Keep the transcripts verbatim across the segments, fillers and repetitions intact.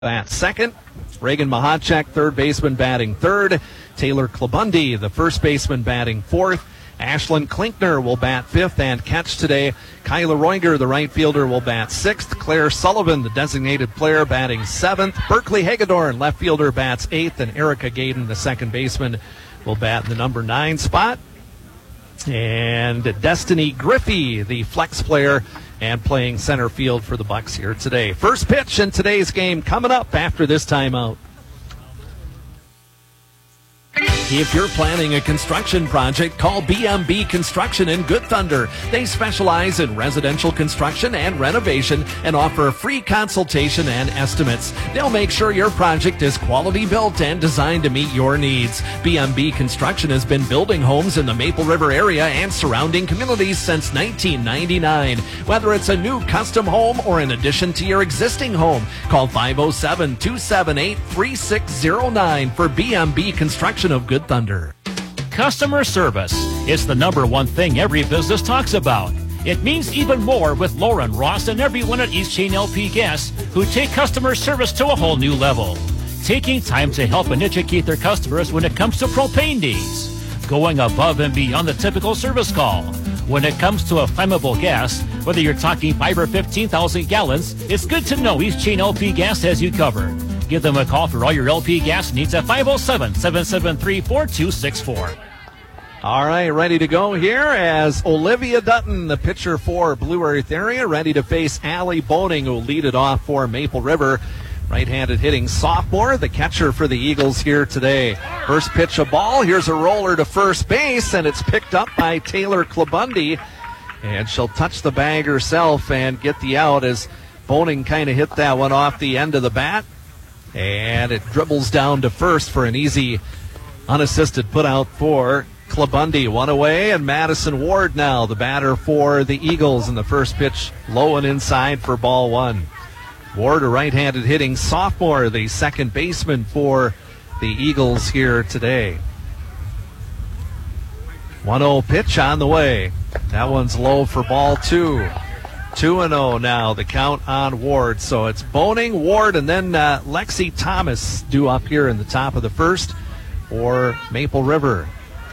At second, Reagan Mahacek, third baseman, batting third. Taylor Klabundi, the first baseman, batting fourth. Ashlyn Klinkner will bat fifth and catch today. Kyla Roinger, the right fielder, will bat sixth. Claire Sullivan, the designated player, batting seventh. Berkeley Hagedorn, left fielder, bats eighth. And Erica Gaden, the second baseman, will bat in the number nine spot. And Destiny Griffey, the flex player, and playing center field for the Bucks here today. First pitch in today's game coming up after this timeout. If you're planning a construction project, call B M B Construction in Good Thunder. They specialize in residential construction and renovation and offer free consultation and estimates. They'll make sure your project is quality built and designed to meet your needs. B M B Construction has been building homes in the Maple River area and surrounding communities since nineteen ninety-nine. Whether it's a new custom home or an addition to your existing home, call five oh seven, two seven eight, three six oh nine for B M B Construction of Good Thunder. Customer service is the number one thing every business talks about. It means even more with Lauren Ross and everyone at East Chain L P Gas who take customer service to a whole new level. Taking time to help and educate their customers when it comes to propane needs. Going above and beyond the typical service call. When it comes to a flammable gas, whether you're talking five or fifteen thousand gallons, it's good to know East Chain L P Gas has you covered. Give them a call for all your L P gas needs at five oh seven, seven seven three, four two six four. All right, ready to go here as Olivia Dutton, the pitcher for Blue Earth area, ready to face Allie Boning, who will lead it off for Maple River. Right-handed hitting sophomore, the catcher for the Eagles here today. First pitch a ball. Here's a roller to first base, and it's picked up by Taylor Klabundi. And she'll touch the bag herself and get the out as Boning kind of hit that one off the end of the bat. And it dribbles down to first for an easy unassisted put out for Klabundi. One away, and Madison Ward now the batter for the Eagles in the first pitch, low and inside for ball one. Ward, a right-handed hitting sophomore, the second baseman for the Eagles here today. one oh pitch on the way. That one's low for ball two. two and oh now, the count on Ward. So it's Boning, Ward, and then uh, Lexi Thomas due up here in the top of the first for Maple River.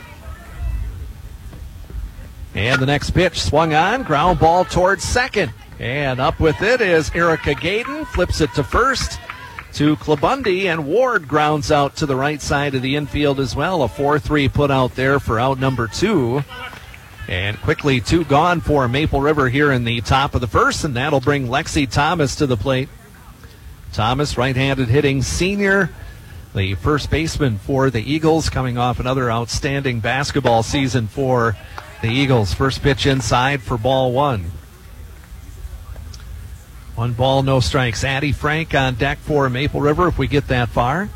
And the next pitch swung on, ground ball towards second. And up with it is Erica Gaden, flips it to first to Klabundi, and Ward grounds out to the right side of the infield as well. A four three put out there for out number two. And quickly two gone for Maple River here in the top of the first, and that'll bring Lexi Thomas to the plate. Thomas, right-handed hitting senior, the first baseman for the Eagles, coming off another outstanding basketball season for the Eagles. First pitch inside for ball one. One ball, no strikes. Addie Frank on deck for Maple River if we get that far.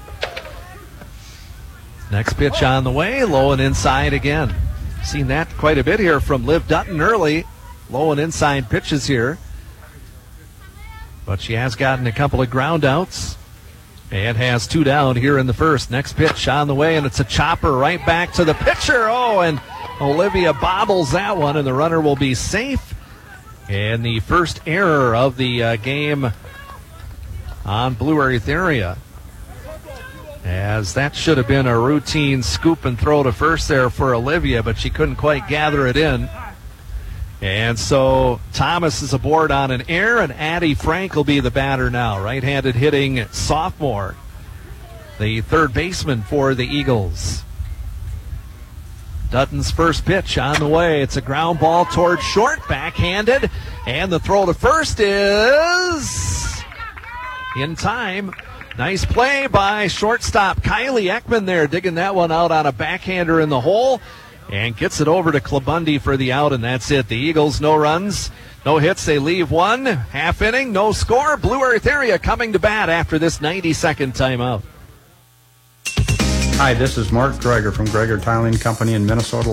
Next pitch on the way, low and inside again. Seen that quite a bit here from Liv Dutton early. Low and inside pitches here. But she has gotten a couple of ground outs and has two down here in the first. Next pitch on the way, and it's a chopper right back to the pitcher. Oh, and Olivia bobbles that one, and the runner will be safe. And the first error of the uh, game on Blue Earth area, as that should have been a routine scoop and throw to first there for Olivia, but she couldn't quite gather it in. And so Thomas is aboard on an error, and Addie Frank will be the batter now. Right-handed hitting sophomore, the third baseman for the Eagles. Dutton's first pitch on the way. It's a ground ball towards short, backhanded, and the throw to first is in time. Nice play by shortstop Kylie Ekman there, digging that one out on a backhander in the hole, and gets it over to Klabundi for the out, and that's it. The Eagles, no runs, no hits. They leave one. Half inning, no score. Blue Earth area coming to bat after this ninety-second timeout. Hi, this is Mark Greger from Greger Tiling Company in Minnesota Lake.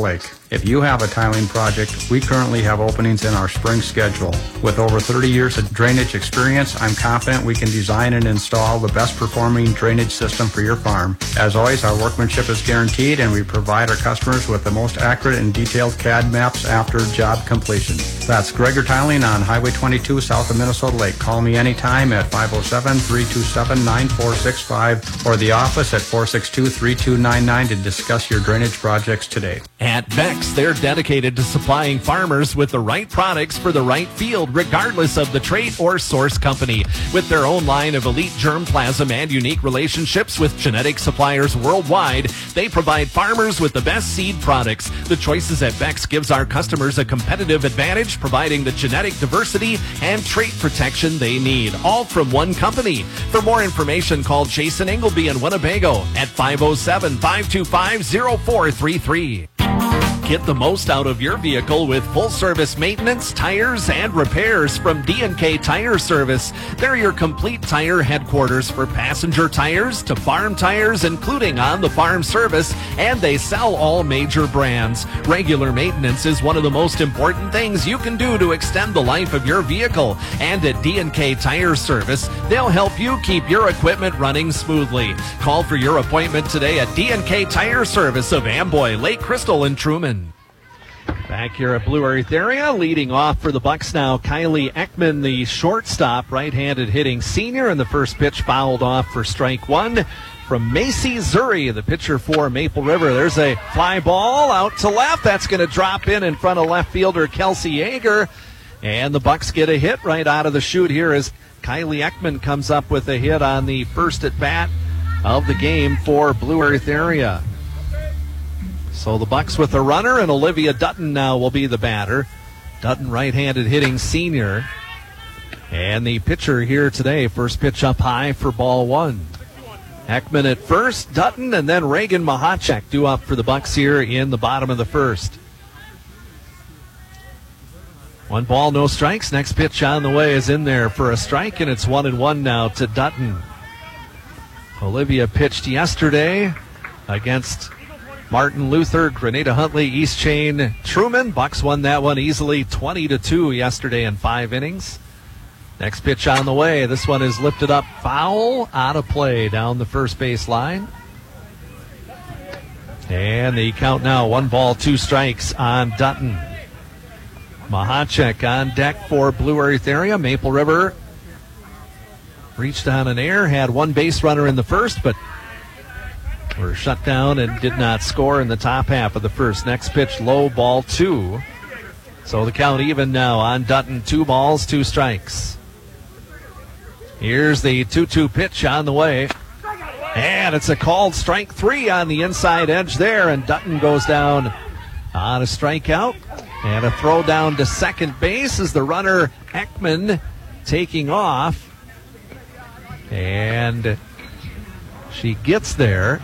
If you have a tiling project, we currently have openings in our spring schedule. With over thirty years of drainage experience, I'm confident we can design and install the best performing drainage system for your farm. As always, our workmanship is guaranteed and we provide our customers with the most accurate and detailed C A D maps after job completion. That's Gregor Tiling on Highway twenty-two south of Minnesota Lake. Call me anytime at five oh seven, three two seven, nine four six five or the office at four six two, three two nine nine to discuss your drainage projects today. At Vex, they're dedicated to supplying farmers with the right products for the right field, regardless of the trait or source company. With their own line of elite germplasm and unique relationships with genetic suppliers worldwide, they provide farmers with the best seed products. The choices at Vex gives our customers a competitive advantage, providing the genetic diversity and trait protection they need, all from one company. For more information, call Jason Ingleby in Winnebago at five oh seven, five two five, oh four three three. Get the most out of your vehicle with full-service maintenance, tires, and repairs from D and K Tire Service. They're your complete tire headquarters for passenger tires to farm tires, including on-the-farm service, and they sell all major brands. Regular maintenance is one of the most important things you can do to extend the life of your vehicle. And at D and K Tire Service, they'll help you keep your equipment running smoothly. Call for your appointment today at D and K Tire Service of Amboy, Lake Crystal, and Truman. Back here at Blue Earth area, leading off for the Bucks now, Kylie Ekman, the shortstop, right-handed hitting senior, and the first pitch fouled off for strike one from Macy Zuri, the pitcher for Maple River. There's a fly ball out to left. That's going to drop in in front of left fielder Kelsey Yeager, and the Bucks get a hit right out of the chute here as Kylie Ekman comes up with a hit on the first at-bat of the game for Blue Earth area. So the Bucks with a runner, and Olivia Dutton now will be the batter. Dutton, right-handed hitting senior. And the pitcher here today, first pitch up high for ball one. Ekman at first, Dutton, and then Reagan Mahacek due up for the Bucks here in the bottom of the first. One ball, no strikes. Next pitch on the way is in there for a strike, and it's one and one now to Dutton. Olivia pitched yesterday against Martin Luther, Grenada Huntley, East Chain, Truman. Bucks won that one easily, twenty to two yesterday in five innings. Next pitch on the way. This one is lifted up, foul, out of play down the first base line. And the count now, one ball, two strikes on Dutton. Mahacek on deck for Blue Earth area. Maple River reached on an air, had one base runner in the first, but were shut down and did not score in the top half of the first. Next pitch, low, ball two. So the count even now on Dutton, two balls, two strikes. Here's the two two pitch on the way. And it's a called strike three on the inside edge there, and Dutton goes down on a strikeout. And a throw down to second base as the runner, Ekman, taking off. And she gets there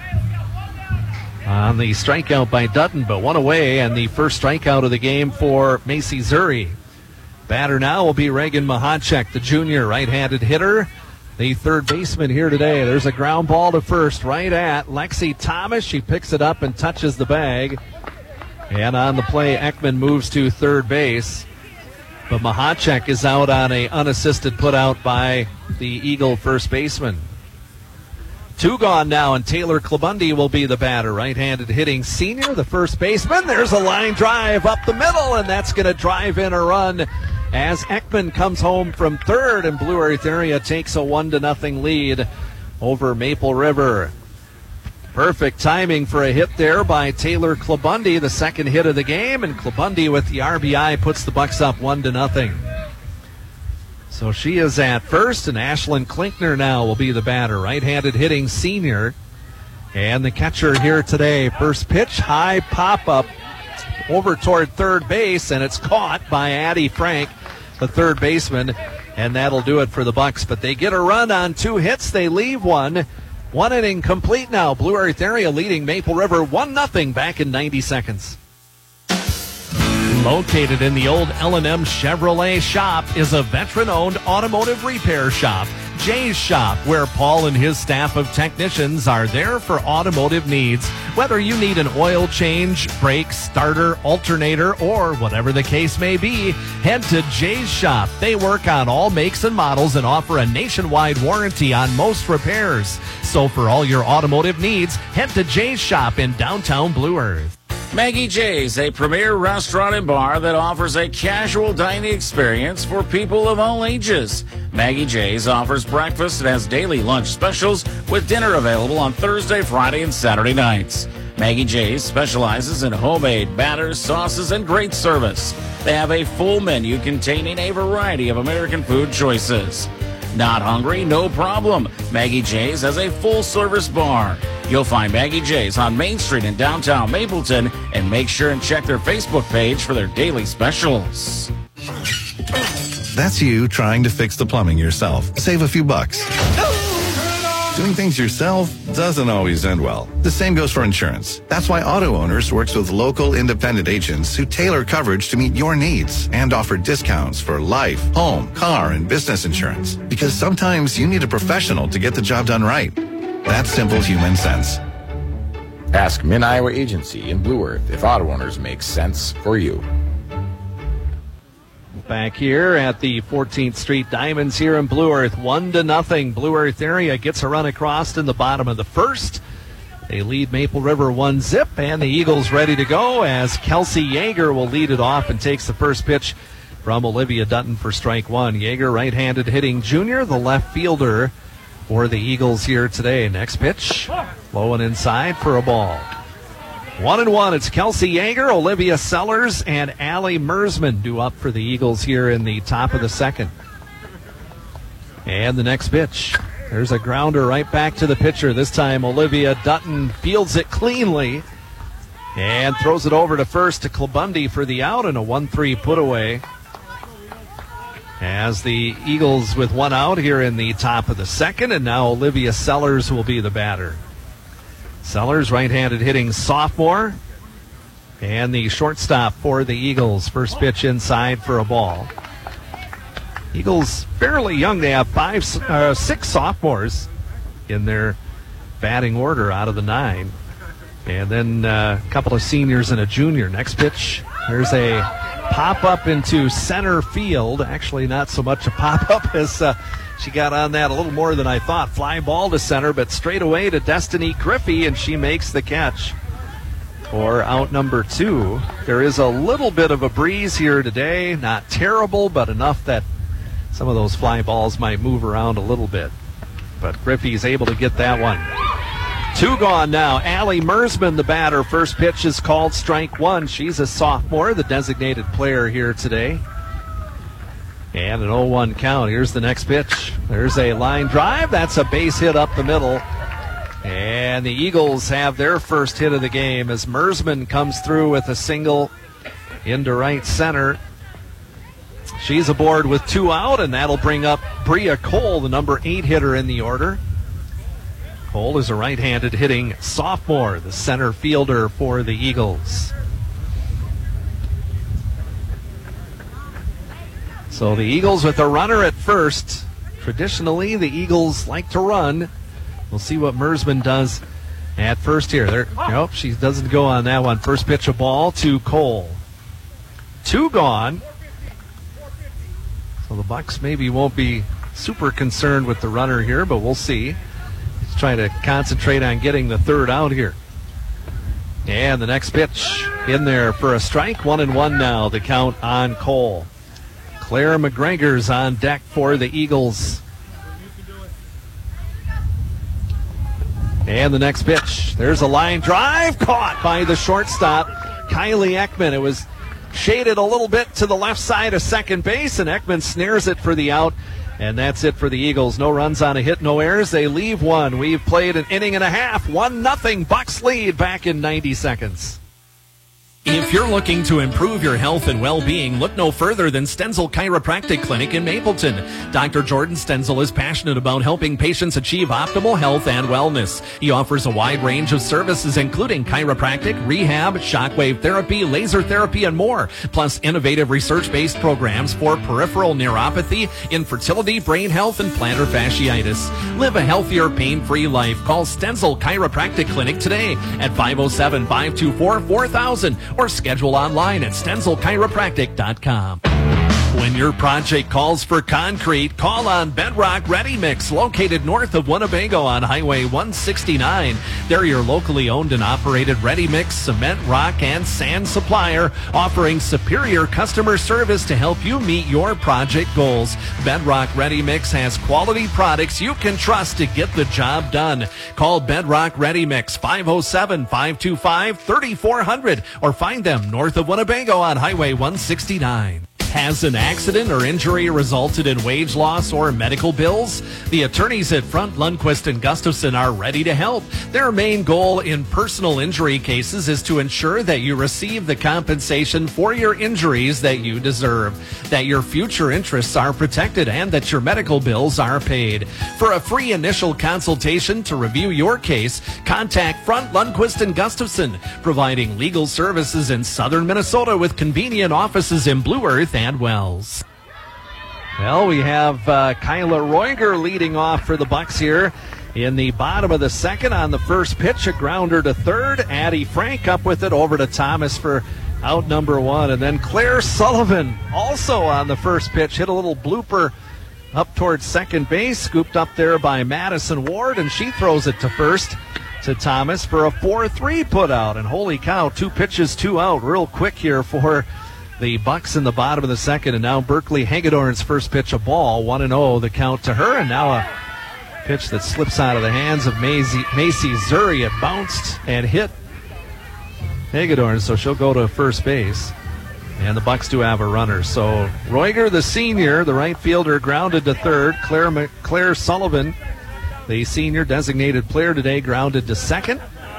on the strikeout by Dutton, but one away, and the first strikeout of the game for Macy Zuri. Batter now will be Reagan Mahacek, the junior right-handed hitter, the third baseman here today. There's a ground ball to first right at Lexi Thomas. She picks it up and touches the bag. And on the play, Ekman moves to third base. But Mahacek is out on a unassisted putout by the Eagle first baseman. Two gone now, and Taylor Klabundi will be the batter. Right-handed hitting senior, the first baseman. There's a line drive up the middle, and that's going to drive in a run as Ekman comes home from third, and Blue Earth area takes a one to nothing lead over Maple River. Perfect timing for a hit there by Taylor Klabundi, the second hit of the game, and Klabundi with the R B I puts the Bucks up one to nothing. So she is at first, and Ashlyn Klinkner now will be the batter. Right-handed hitting senior. And the catcher here today. First pitch, high pop-up over toward third base, and it's caught by Addie Frank, the third baseman, and that'll do it for the Bucks. But they get a run on two hits. They leave one. One inning complete now. Blue Earth area leading Maple River one nothing back in ninety seconds. Located in the old L and M Chevrolet shop is a veteran-owned automotive repair shop Jay's Shop, where Paul and his staff of technicians are there for automotive needs. Whether you need an oil change, brake, starter, alternator, or whatever the case may be, head to Jay's Shop. They work on all makes and models and offer a nationwide warranty on most repairs. So for all your automotive needs, head to Jay's Shop in downtown Blue Earth. Maggie J's, a premier restaurant and bar that offers a casual dining experience for people of all ages. Maggie J's offers breakfast and has daily lunch specials with dinner available on Thursday, Friday, and Saturday nights. Maggie J's specializes in homemade batters, sauces, and great service. They have a full menu containing a variety of American food choices. Not hungry? No problem. Maggie J's has a full-service bar. You'll find Maggie J's on Main Street in downtown Mapleton, and make sure and check their Facebook page for their daily specials. That's you trying to fix the plumbing yourself. Save a few bucks. Doing things yourself doesn't always end well. The same goes for insurance. That's why Auto Owners works with local independent agents who tailor coverage to meet your needs and offer discounts for life, home, car, and business insurance. Because sometimes you need a professional to get the job done right. That's simple human sense. Ask Mid-Iowa Agency in Blue Earth if Auto Owners makes sense for you. Back here at the fourteenth Street Diamonds here in Blue Earth, one to nothing. Blue Earth area gets a run across in the bottom of the first. They lead Maple River one zip, and the Eagles ready to go as Kelsey Yeager will lead it off and takes the first pitch from Olivia Dutton for strike one. Yeager, right-handed hitting junior, the left fielder for the Eagles here today. Next pitch, low and inside for a ball. One and one, it's Kelsey Yeager, Olivia Sellers, and Allie Mersman due up for the Eagles here in the top of the second. And the next pitch, there's a grounder right back to the pitcher. This time Olivia Dutton fields it cleanly and throws it over to first to Klabundy for the out, and a one three put away. As the Eagles with one out here in the top of the second, and now Olivia Sellers will be the batter. Sellers, right-handed hitting sophomore, and the shortstop for the Eagles. First pitch inside for a ball. Eagles fairly young. They have five, uh, six sophomores in their batting order out of the nine, and then uh, a couple of seniors and a junior. Next pitch, there's a pop-up into center field. Actually, not so much a pop-up as uh, she got on that a little more than I thought. Fly ball to center, but straight away to Destiny Griffey, and she makes the catch for out number two. There is a little bit of a breeze here today. Not terrible, but enough that some of those fly balls might move around a little bit. But Griffey's able to get that one. Two gone now. Allie Mersman, the batter. First pitch is called strike one. She's a sophomore, the designated player here today. And an oh one count. Here's the next pitch. There's a line drive. That's a base hit up the middle. And the Eagles have their first hit of the game as Mersman comes through with a single into right center. She's aboard with two out, and that'll bring up Bria Cole, the number eight hitter in the order. Cole is a right-handed hitting sophomore, the center fielder for the Eagles. So the Eagles with a runner at first. Traditionally, the Eagles like to run. We'll see what Mersman does at first here. There, nope, she doesn't go on that one. First pitch a ball to Cole. Two gone. So the Bucks maybe won't be super concerned with the runner here, but we'll see. He's trying to concentrate on getting the third out here. And the next pitch in there for a strike. One and one now, the count on Cole. Claire McGregor's on deck for the Eagles. And the next pitch. There's a line drive caught by the shortstop, Kylie Ekman. It was shaded a little bit to the left side of second base, and Ekman snares it for the out. And that's it for the Eagles. No runs on a hit, no errors. They leave one. We've played an inning and a half. One nothing. Bucks lead back in ninety seconds. If you're looking to improve your health and well-being, look no further than Stenzel Chiropractic Clinic in Mapleton. Doctor Jordan Stenzel is passionate about helping patients achieve optimal health and wellness. He offers a wide range of services, including chiropractic, rehab, shockwave therapy, laser therapy, and more, plus innovative research-based programs for peripheral neuropathy, infertility, brain health, and plantar fasciitis. Live a healthier, pain-free life. Call Stenzel Chiropractic Clinic today at five oh seven, five two four, four thousand or schedule online at stenzel chiropractic dot com. When your project calls for concrete, call on Bedrock Ready Mix, located north of Winnebago on Highway one sixty-nine. They're your locally owned and operated ready mix, cement, rock, and sand supplier, offering superior customer service to help you meet your project goals. Bedrock Ready Mix has quality products you can trust to get the job done. Call Bedrock Ready Mix, five oh seven, five two five, three four zero zero, or find them north of Winnebago on Highway one sixty-nine. Has an accident or injury resulted in wage loss or medical bills? The attorneys at Front, Lundquist and Gustafson are ready to help. Their main goal in personal injury cases is to ensure that you receive the compensation for your injuries that you deserve, that your future interests are protected, and that your medical bills are paid. For a free initial consultation to review your case, contact Front, Lundquist and Gustafson, providing legal services in southern Minnesota with convenient offices in Blue Earth and Wells. Well, we have uh, Kyla Roiger leading off for the Bucks here in the bottom of the second. On the first pitch, a grounder to third. Addie Frank up with it over to Thomas for out number one. And then Claire Sullivan also on the first pitch hit a little blooper up towards second base, scooped up there by Madison Ward, and she throws it to first to Thomas for a four three put out. And holy cow, two pitches, two out real quick here for the Bucks in the bottom of the second. And now Berkeley Hagedorn's first pitch, a ball, one and oh the count to her. And now a pitch that slips out of the hands of Macy, Macy Zuri. It bounced and hit Hagedorn, so she'll go to first base. And the Bucks do have a runner. So Roiger, the senior, the right fielder, grounded to third. Claire, Claire Sullivan, the senior designated player today, grounded to second.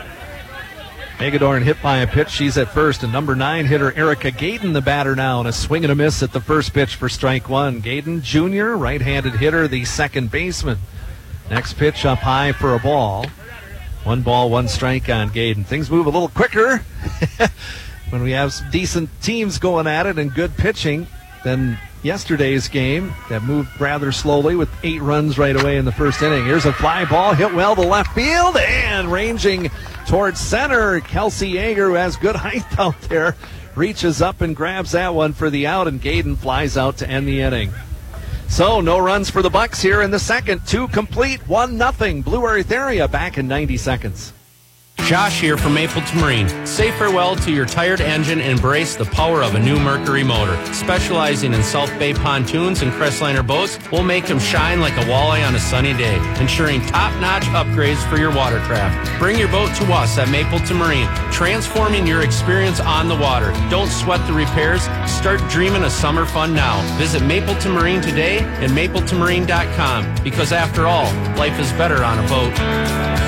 Hagedorn hit by a pitch. She's at first. And number nine hitter Erica Gayden, the batter now, and a swing and a miss at the first pitch for strike one. Gayden, junior, right-handed hitter, the second baseman. Next pitch up high for a ball. One ball, one strike on Gayden. Things move a little quicker when we have some decent teams going at it and good pitching than yesterday's game that moved rather slowly with eight runs right away in the first inning. Here's a fly ball hit well to left field and ranging towards center. Kelsey Yeager, who has good height out there, reaches up and grabs that one for the out, and Gayden flies out to end the inning. So no runs for the Bucks here in the second. Two complete, one nothing. Blue Earth area back in ninety seconds. Josh here from Mapleton Marine. Say farewell to your tired engine and embrace the power of a new Mercury motor. Specializing in South Bay pontoons and Crestliner boats, we'll make them shine like a walleye on a sunny day, ensuring top-notch upgrades for your watercraft. Bring your boat to us at Mapleton Marine, transforming your experience on the water. Don't sweat the repairs. Start dreaming of summer fun now. Visit Mapleton Marine today at mapleton marine dot com, because after all, life is better on a boat.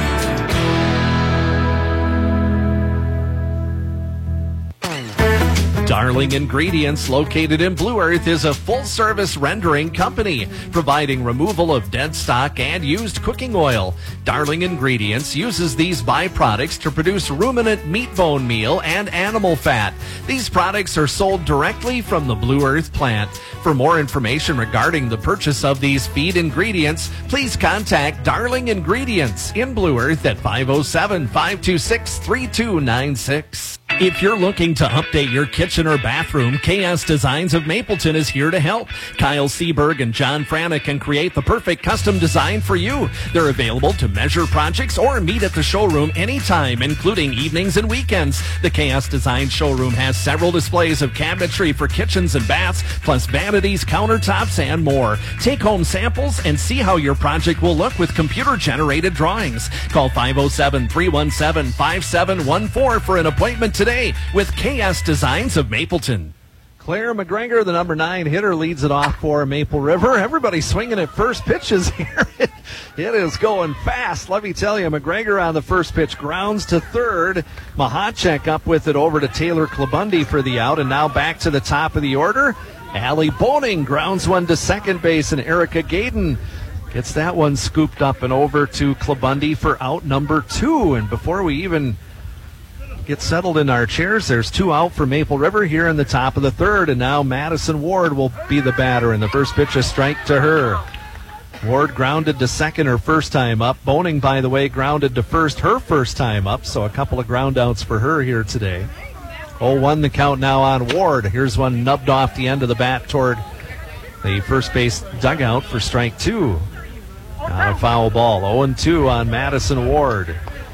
Darling Ingredients, located in Blue Earth, is a full-service rendering company providing removal of dead stock and used cooking oil. Darling Ingredients uses these byproducts to produce ruminant meat bone meal and animal fat. These products are sold directly from the Blue Earth plant. For more information regarding the purchase of these feed ingredients, please contact Darling Ingredients in Blue Earth at five oh seven, five two six, three two nine six. If you're looking to update your kitchen or bathroom, K S Designs of Mapleton is here to help. Kyle Seberg and John Frana can create the perfect custom design for you. They're available to measure projects or meet at the showroom anytime, including evenings and weekends. The K S Design showroom has several displays of cabinetry for kitchens and baths, plus vanities, countertops, and more. Take home samples and see how your project will look with computer-generated drawings. Call five oh seven, three one seven, five seven one four for an appointment today with K S Designs of Mapleton. Claire McGregor, the number nine hitter, leads it off for Maple River. Everybody swinging at first pitches here. It is going fast. Let me tell you, McGregor on the first pitch grounds to third. Mahacek up with it over to Taylor Klabundi for the out, and now back to the top of the order. Allie Boning grounds one to second base, and Erica Gaden gets that one scooped up and over to Klabundi for out number two. And before we even get settled in our chairs, there's two out for Maple River here in the top of the third, and now Madison Ward will be the batter, and the first pitch a strike to her. Ward grounded to second her first time up. Boning, by the way, grounded to first her first time up, so a couple of ground outs for her here today. oh one the count now on Ward. Here's one nubbed off the end of the bat toward the first base dugout for strike two. Not a foul ball. oh two on Madison Ward.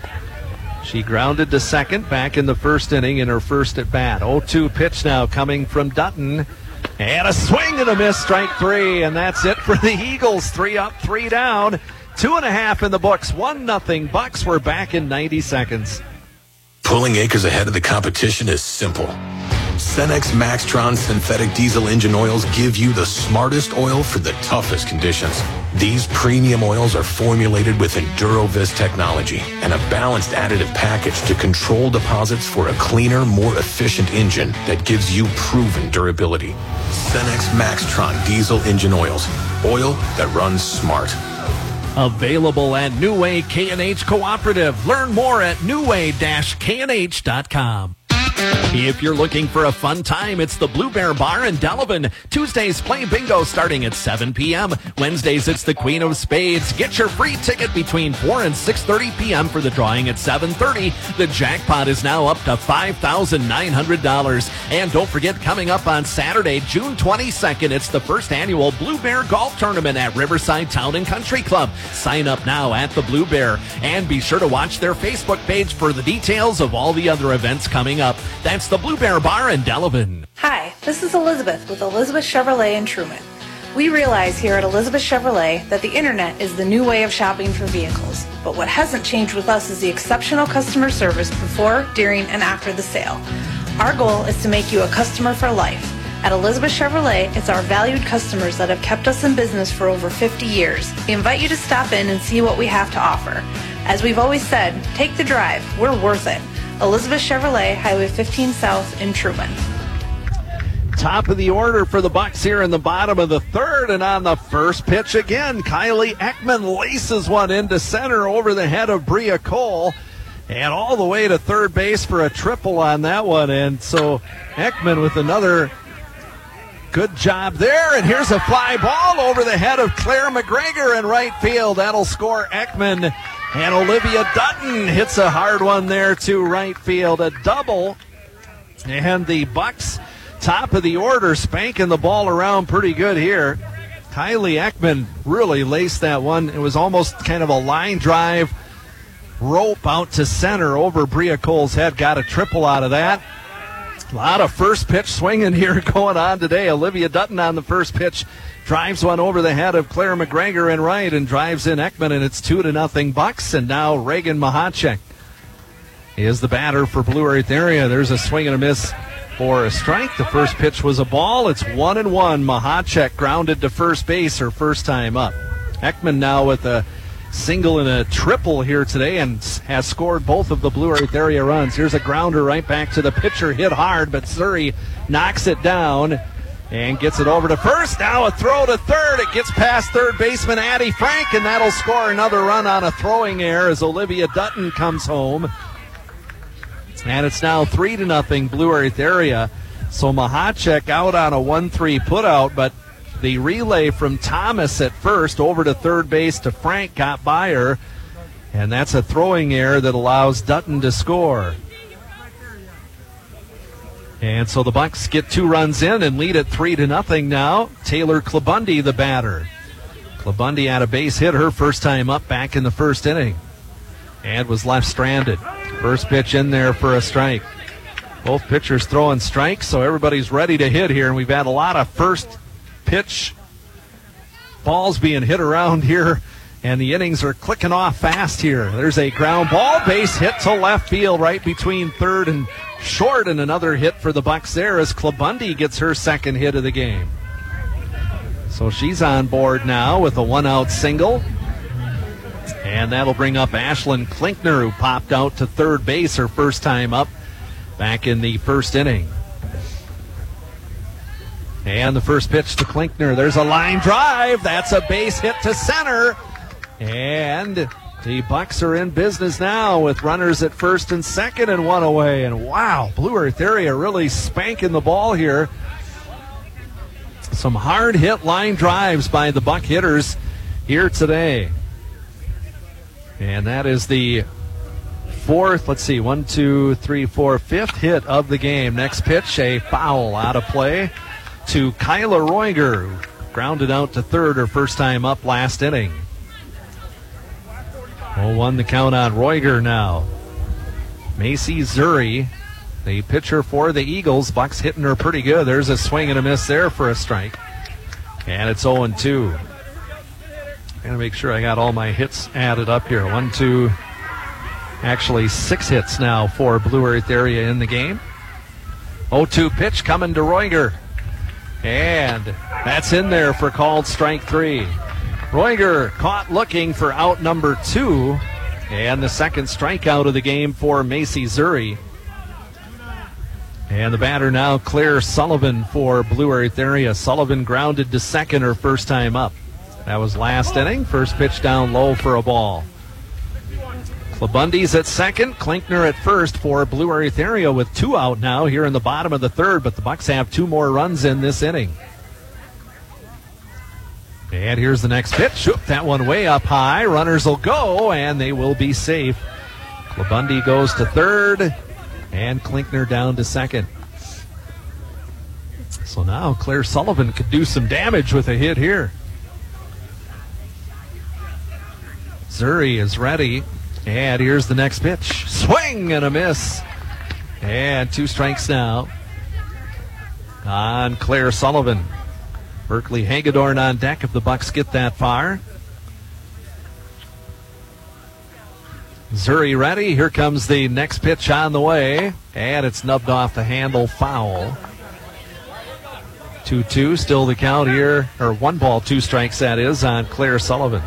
She grounded to second back in the first inning in her first at bat. oh two pitch now coming from Dutton. And a swing and a miss, strike three. And that's it for the Eagles. Three up, three down. Two and a half in the books. One nothing. Bucks. We're back in ninety seconds. Pulling acres ahead of the competition is simple. Cenex Maxtron synthetic diesel engine oils give you the smartest oil for the toughest conditions. These premium oils are formulated with EnduroVis technology and a balanced additive package to control deposits for a cleaner, more efficient engine that gives you proven durability. Cenex Maxtron diesel engine oils. Oil that runs smart. Available at New Way K and H Cooperative. Learn more at new way dash K and H dot com. If you're looking for a fun time, it's the Blue Bear Bar in Delavan. Tuesdays, play bingo starting at seven p.m. Wednesdays, it's the Queen of Spades. Get your free ticket between four and six thirty p.m. for the drawing at seven thirty. The jackpot is now up to five thousand nine hundred dollars. And don't forget, coming up on Saturday, June twenty-second, it's the first annual Blue Bear Golf Tournament at Riverside Town and Country Club. Sign up now at the Blue Bear. And be sure to watch their Facebook page for the details of all the other events coming up. That's the Blue Bear Bar in Delavan. Hi, this is Elizabeth with Elizabeth Chevrolet in Truman. We realize here at Elizabeth Chevrolet that the internet is the new way of shopping for vehicles. But what hasn't changed with us is the exceptional customer service before, during, and after the sale. Our goal is to make you a customer for life. At Elizabeth Chevrolet, it's our valued customers that have kept us in business for over fifty years. We invite you to stop in and see what we have to offer. As we've always said, take the drive. We're worth it. Elizabeth Chevrolet, Highway fifteen South in Truman. Top of the order for the Bucks here in the bottom of the third, and on the first pitch again, Kylie Ekman laces one into center over the head of Bria Cole, and all the way to third base for a triple on that one. And so Ekman with another good job there, and here's a fly ball over the head of Claire McGregor in right field. That'll score Ekman. And Olivia Dutton hits a hard one there to right field, a double. And the Bucks, top of the order, spanking the ball around pretty good here. Kylie Ekman really laced that one. It was almost kind of a line drive rope out to center over Bria Cole's head. Got a triple out of that. A lot of first pitch swinging here going on today. Olivia Dutton on the first pitch drives one over the head of Claire McGregor in right and drives in Ekman, and it's two to nothing Bucks. And now Reagan Mahacek is the batter for Blue Earth area. There's a swing and a miss for a strike. The first pitch was a ball. It's one and one. Mahacek grounded to first base her first time up. Ekman now with a single and a triple here today and has scored both of the Blue Earth area runs. Here's a grounder right back to the pitcher, hit hard, but Surrey knocks it down and gets it over to first. Now a throw to third. It gets past third baseman Addie Frank, and that'll score another run on a throwing error as Olivia Dutton comes home. And it's now three to nothing Blue Earth area. So Mahacek out on a one three putout, but the relay from Thomas at first over to third base to Frank got by her, and that's a throwing error that allows Dutton to score. And so the Bucks get two runs in and lead it three to nothing now. Taylor Klabundi, the batter. Klabundi had a base hit her first time up back in the first inning and was left stranded. First pitch in there for a strike. Both pitchers throwing strikes, so everybody's ready to hit here, and we've had a lot of first pitch balls being hit around here, and the innings are clicking off fast here. There's a ground ball, base hit to left field right between third and short, and another hit for the Bucks there as Klabundy gets her second hit of the game. So she's on board now with a one-out single. And that'll bring up Ashlyn Klinkner, who popped out to third base her first time up back in the first inning. And the first pitch to Klinkner. There's a line drive. That's a base hit to center. And the Bucks are in business now with runners at first and second and one away. And wow, Blue Earth area really spanking the ball here. Some hard hit line drives by the Buck hitters here today. And that is the fourth, let's see, one, two, three, four, fifth hit of the game. Next pitch, a foul out of play to Kyla Roiger, who grounded out to third her first time up last inning. oh one the count on Roiger now. Macy Zuri, the pitcher for the Eagles. Bucks hitting her pretty good. There's a swing and a miss there for a strike. And it's oh and two. Gotta make sure I got all my hits added up here. One, two, actually six hits now for Blue Earth area in the game. oh two pitch coming to Roiger. And that's in there for called strike three. Roiger caught looking for out number two. And the second strikeout of the game for Macy Zuri. And the batter now, Claire Sullivan for Blue Earth area. Sullivan grounded to second her first time up. That was last inning. First pitch down low for a ball. Klabundy's at second. Klinkner at first for Blue Earth area with two out now here in the bottom of the third, but the Bucks have two more runs in this inning. And here's the next pitch. Shoot, that one way up high. Runners will go, and they will be safe. Klabundy goes to third, and Klinkner down to second. So now Claire Sullivan could do some damage with a hit here. Zuri is ready, and here's the next pitch. Swing and a miss. And two strikes now on Claire Sullivan. Berkeley Hagedorn on deck if the Bucks get that far. Zuri ready. Here comes the next pitch on the way, and it's nubbed off the handle, foul. two two, still the count here, or one ball, two strikes that is, on Claire Sullivan.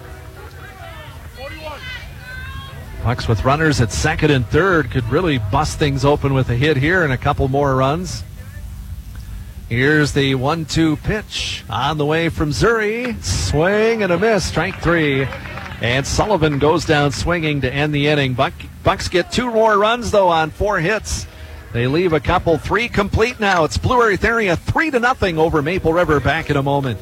Bucks with runners at second and third could really bust things open with a hit here and a couple more runs. Here's the one two pitch on the way from Zuri. Swing and a miss, strike three. And Sullivan goes down swinging to end the inning. Buck, Bucks get two more runs, though, on four hits. They leave a couple, three complete now. It's Blue Earth area, three to nothing over Maple River. Back in a moment.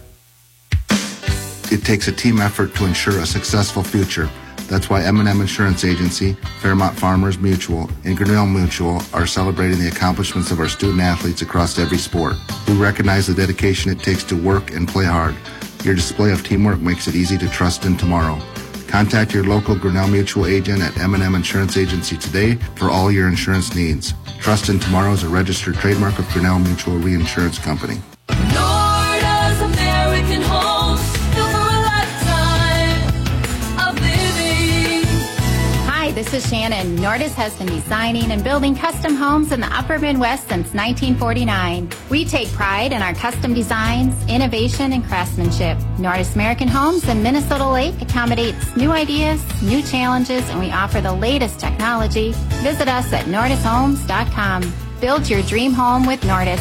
It takes a team effort to ensure a successful future. That's why M and M Insurance Agency, Fairmont Farmers Mutual, and Grinnell Mutual are celebrating the accomplishments of our student athletes across every sport. We recognize the dedication it takes to work and play hard. Your display of teamwork makes it easy to trust in tomorrow. Contact your local Grinnell Mutual agent at M and M Insurance Agency today for all your insurance needs. Trust in Tomorrow is a registered trademark of Grinnell Mutual Reinsurance Company. Norda's American Homes, built for a lifetime of living. Hi, this is Shannon. Nordis has been designing and building custom homes in the Upper Midwest since nineteen forty-nine. We take pride in our custom designs, innovation, and craftsmanship. Nordis American Homes in Minnesota Lake accommodates new ideas, new challenges, and we offer the latest technology. Visit us at nordis homes dot com. Build your dream home with Nordis.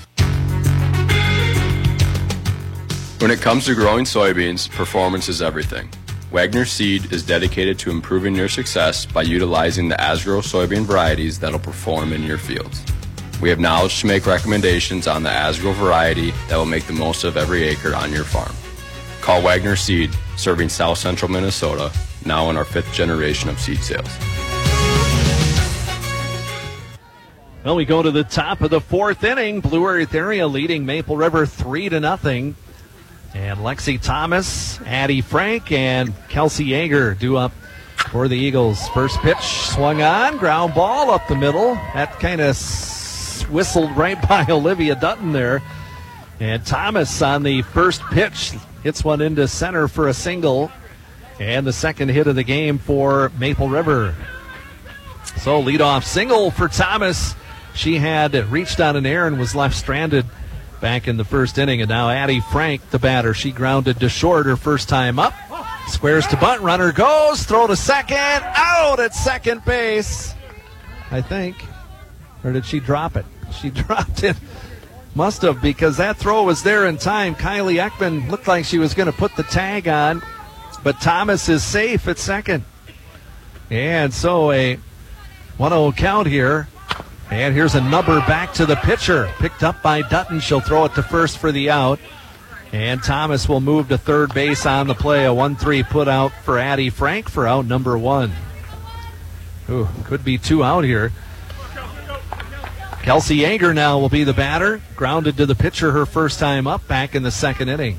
When it comes to growing soybeans, performance is everything. Wagner Seed is dedicated to improving your success by utilizing the Asgrow soybean varieties that'll perform in your fields. We have knowledge to make recommendations on the Asgrow variety that will make the most of every acre on your farm. Call Wagner Seed, serving South Central Minnesota, now in our fifth generation of seed sales. Well, we go to the top of the fourth inning. Blue Earth area leading Maple River three to nothing. And Lexi Thomas, Addie Frank, and Kelsey Yeager due up for the Eagles. First pitch swung on, ground ball up the middle. That kind of whistled right by Olivia Dutton there. And Thomas on the first pitch hits one into center for a single. And the second hit of the game for Maple River. So leadoff single for Thomas. She had reached on an air and was left stranded back in the first inning. And now Addie Frank, the batter, she grounded to short her first time up. Squares to bunt, runner goes, throw to second, out at second base, I think. Or did she drop it? She dropped it. Must have, because that throw was there in time. Kylie Ekman looked like she was going to put the tag on, but Thomas is safe at second. And so a one oh count here. And here's a number back to the pitcher. Picked up by Dutton. She'll throw it to first for the out. And Thomas will move to third base on the play. A one three put out for Addie Frank for out number one. Ooh, could be two out here. Kelsey Yeager now will be the batter. Grounded to the pitcher her first time up back in the second inning.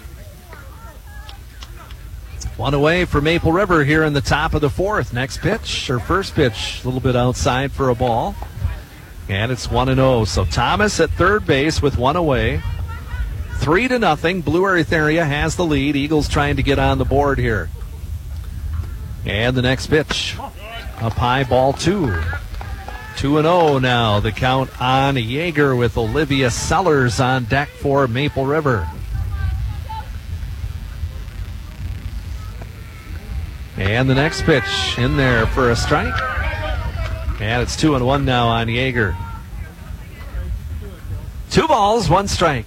One away for Maple River here in the top of the fourth. Next pitch, or first pitch, a little bit outside for a ball. And it's one and oh. So Thomas at third base with one away. Three to nothing. Blue Earth area has the lead. Eagles trying to get on the board here. And the next pitch. Up high, ball two. two and oh now. The count on Yeager with Olivia Sellers on deck for Maple River. And the next pitch in there for a strike. And it's two and one now on Yeager. Two balls, one strike.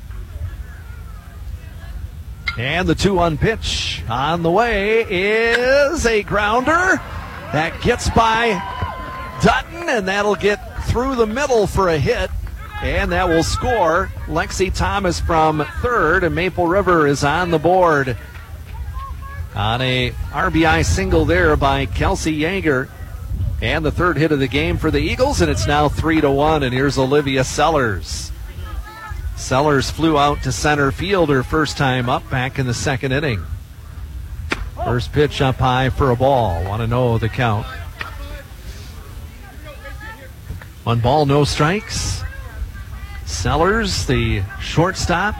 And the two one pitch on the way is a grounder that gets by Dutton, and that'll get through the middle for a hit, and that will score Lexi Thomas from third, and Maple River is on the board on a R B I single there by Kelsey Yeager, and the third hit of the game for the Eagles, and it's now three to one. And here's Olivia Sellers. Sellers flew out to center field her first time up back in the second inning. First pitch up high for a ball. Want to know the count. One ball, no strikes. Sellers, the shortstop.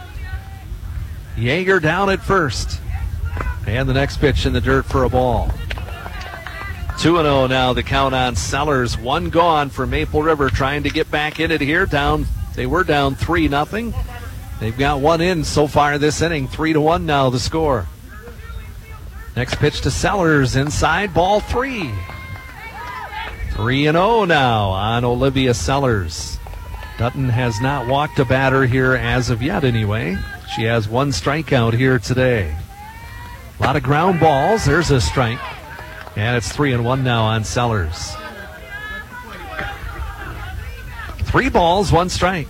Yeager down at first. And the next pitch in the dirt for a ball. two and oh now, the count on Sellers. One gone for Maple River, trying to get back in it here. Down, they were down three nothing. They've got one in so far this inning. three to one now the score. Next pitch to Sellers, inside, ball three. three and oh now on Olivia Sellers. Dutton has not walked a batter here as of yet anyway. She has one strikeout here today. A lot of ground balls. There's a strike. And it's three and one now on Sellers. Three balls, one strike.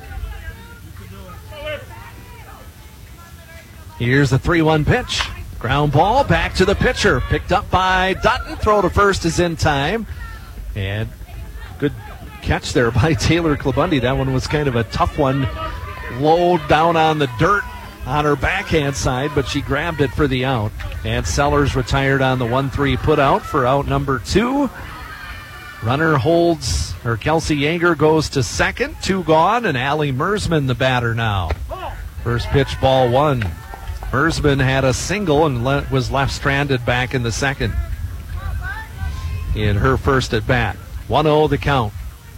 Here's the three one pitch. Ground ball back to the pitcher. Picked up by Dutton. Throw to first is in time. And good catch there by Taylor Klabundi. That one was kind of a tough one. Low down on the dirt on her backhand side, but she grabbed it for the out. And Sellers retired on the one three put out for out number two. Runner holds, or Kelsey Yeager goes to second. Two gone, and Allie Mersman the batter now. First pitch, ball one. Mersman had a single and le- was left stranded back in the second in her first at bat. one oh the count.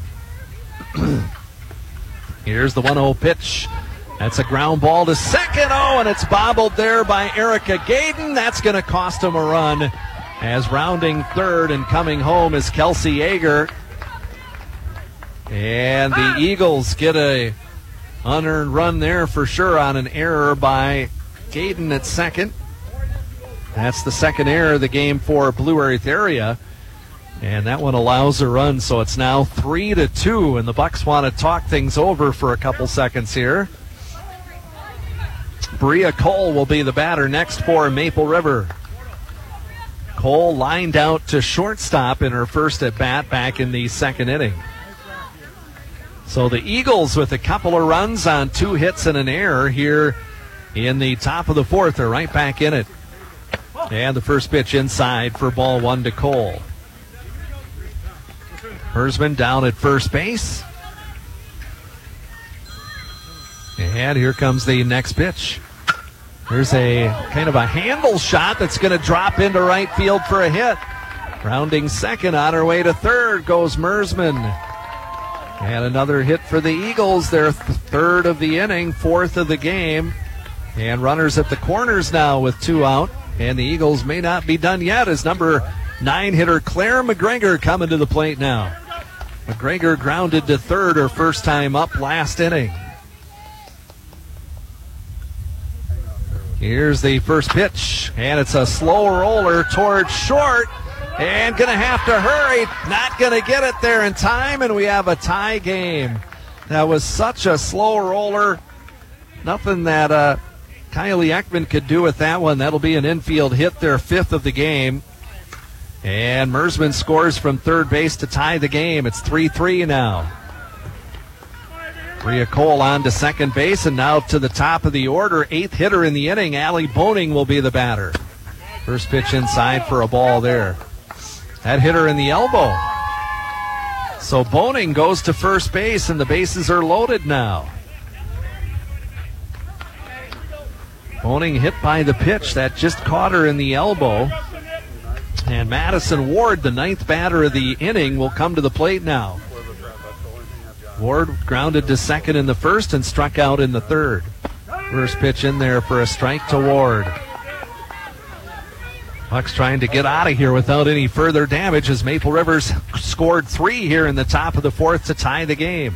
Here's the one oh pitch. That's a ground ball to second. Oh, and it's bobbled there by Erica Gayden. That's going to cost him a run, as rounding third and coming home is Kelsey Yeager. And the Eagles get a unearned run there for sure on an error by Gayden at second. That's the second error of the game for Blue Earth area. And that one allows a run, so it's now three to two, and the Bucks want to talk things over for a couple seconds here. Bria Cole will be the batter next for Maple River. Cole lined out to shortstop in her first at bat back in the second inning. So the Eagles with a couple of runs on two hits and an error here in the top of the fourth are right back in it. And the first pitch inside for ball one to Cole. Mersman down at first base. And here comes the next pitch. There's a kind of a handle shot that's going to drop into right field for a hit. Rounding second, on her way to third goes Mersman. And another hit for the Eagles, their th- third of the inning, fourth of the game. And runners at the corners now with two out. And the Eagles may not be done yet as number nine hitter Claire McGregor coming to the plate now. McGregor grounded to third her first time up last inning. Here's the first pitch, and it's a slow roller towards short. And going to have to hurry. Not going to get it there in time, and we have a tie game. That was such a slow roller. Nothing that uh, Kylie Ekman could do with that one. That'll be an infield hit, their fifth of the game. And Mersman scores from third base to tie the game. It's three three now. Rhea Cole on to second base, and now to the top of the order. Eighth hitter in the inning, Allie Boning will be the batter. First pitch inside for a ball there. That hit her in the elbow. So Boning goes to first base, and the bases are loaded now. Boning hit by the pitch. That just caught her in the elbow. And Madison Ward, the ninth batter of the inning, will come to the plate now. Ward grounded to second in the first and struck out in the third. First pitch in there for a strike to Ward. Bucks trying to get out of here without any further damage as Maple Rivers scored three here in the top of the fourth to tie the game.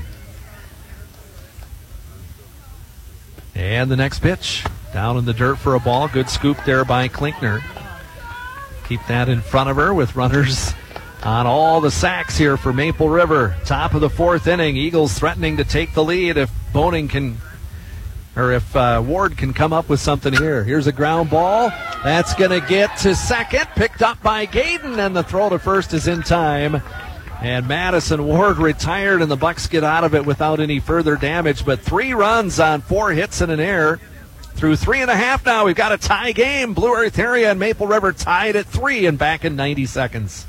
And the next pitch, down in the dirt for a ball. Good scoop there by Klinkner. Keep that in front of her with runners on all the sacks here for Maple River. Top of the fourth inning, Eagles threatening to take the lead if Boning can, or if uh, Ward can come up with something here. Here's a ground ball. That's going to get to second. Picked up by Gaden, and the throw to first is in time. And Madison Ward retired, and the Bucks get out of it without any further damage. But three runs on four hits and an error. Through three and a half now, we've got a tie game. Blue Earth area and Maple River tied at three and back in ninety seconds.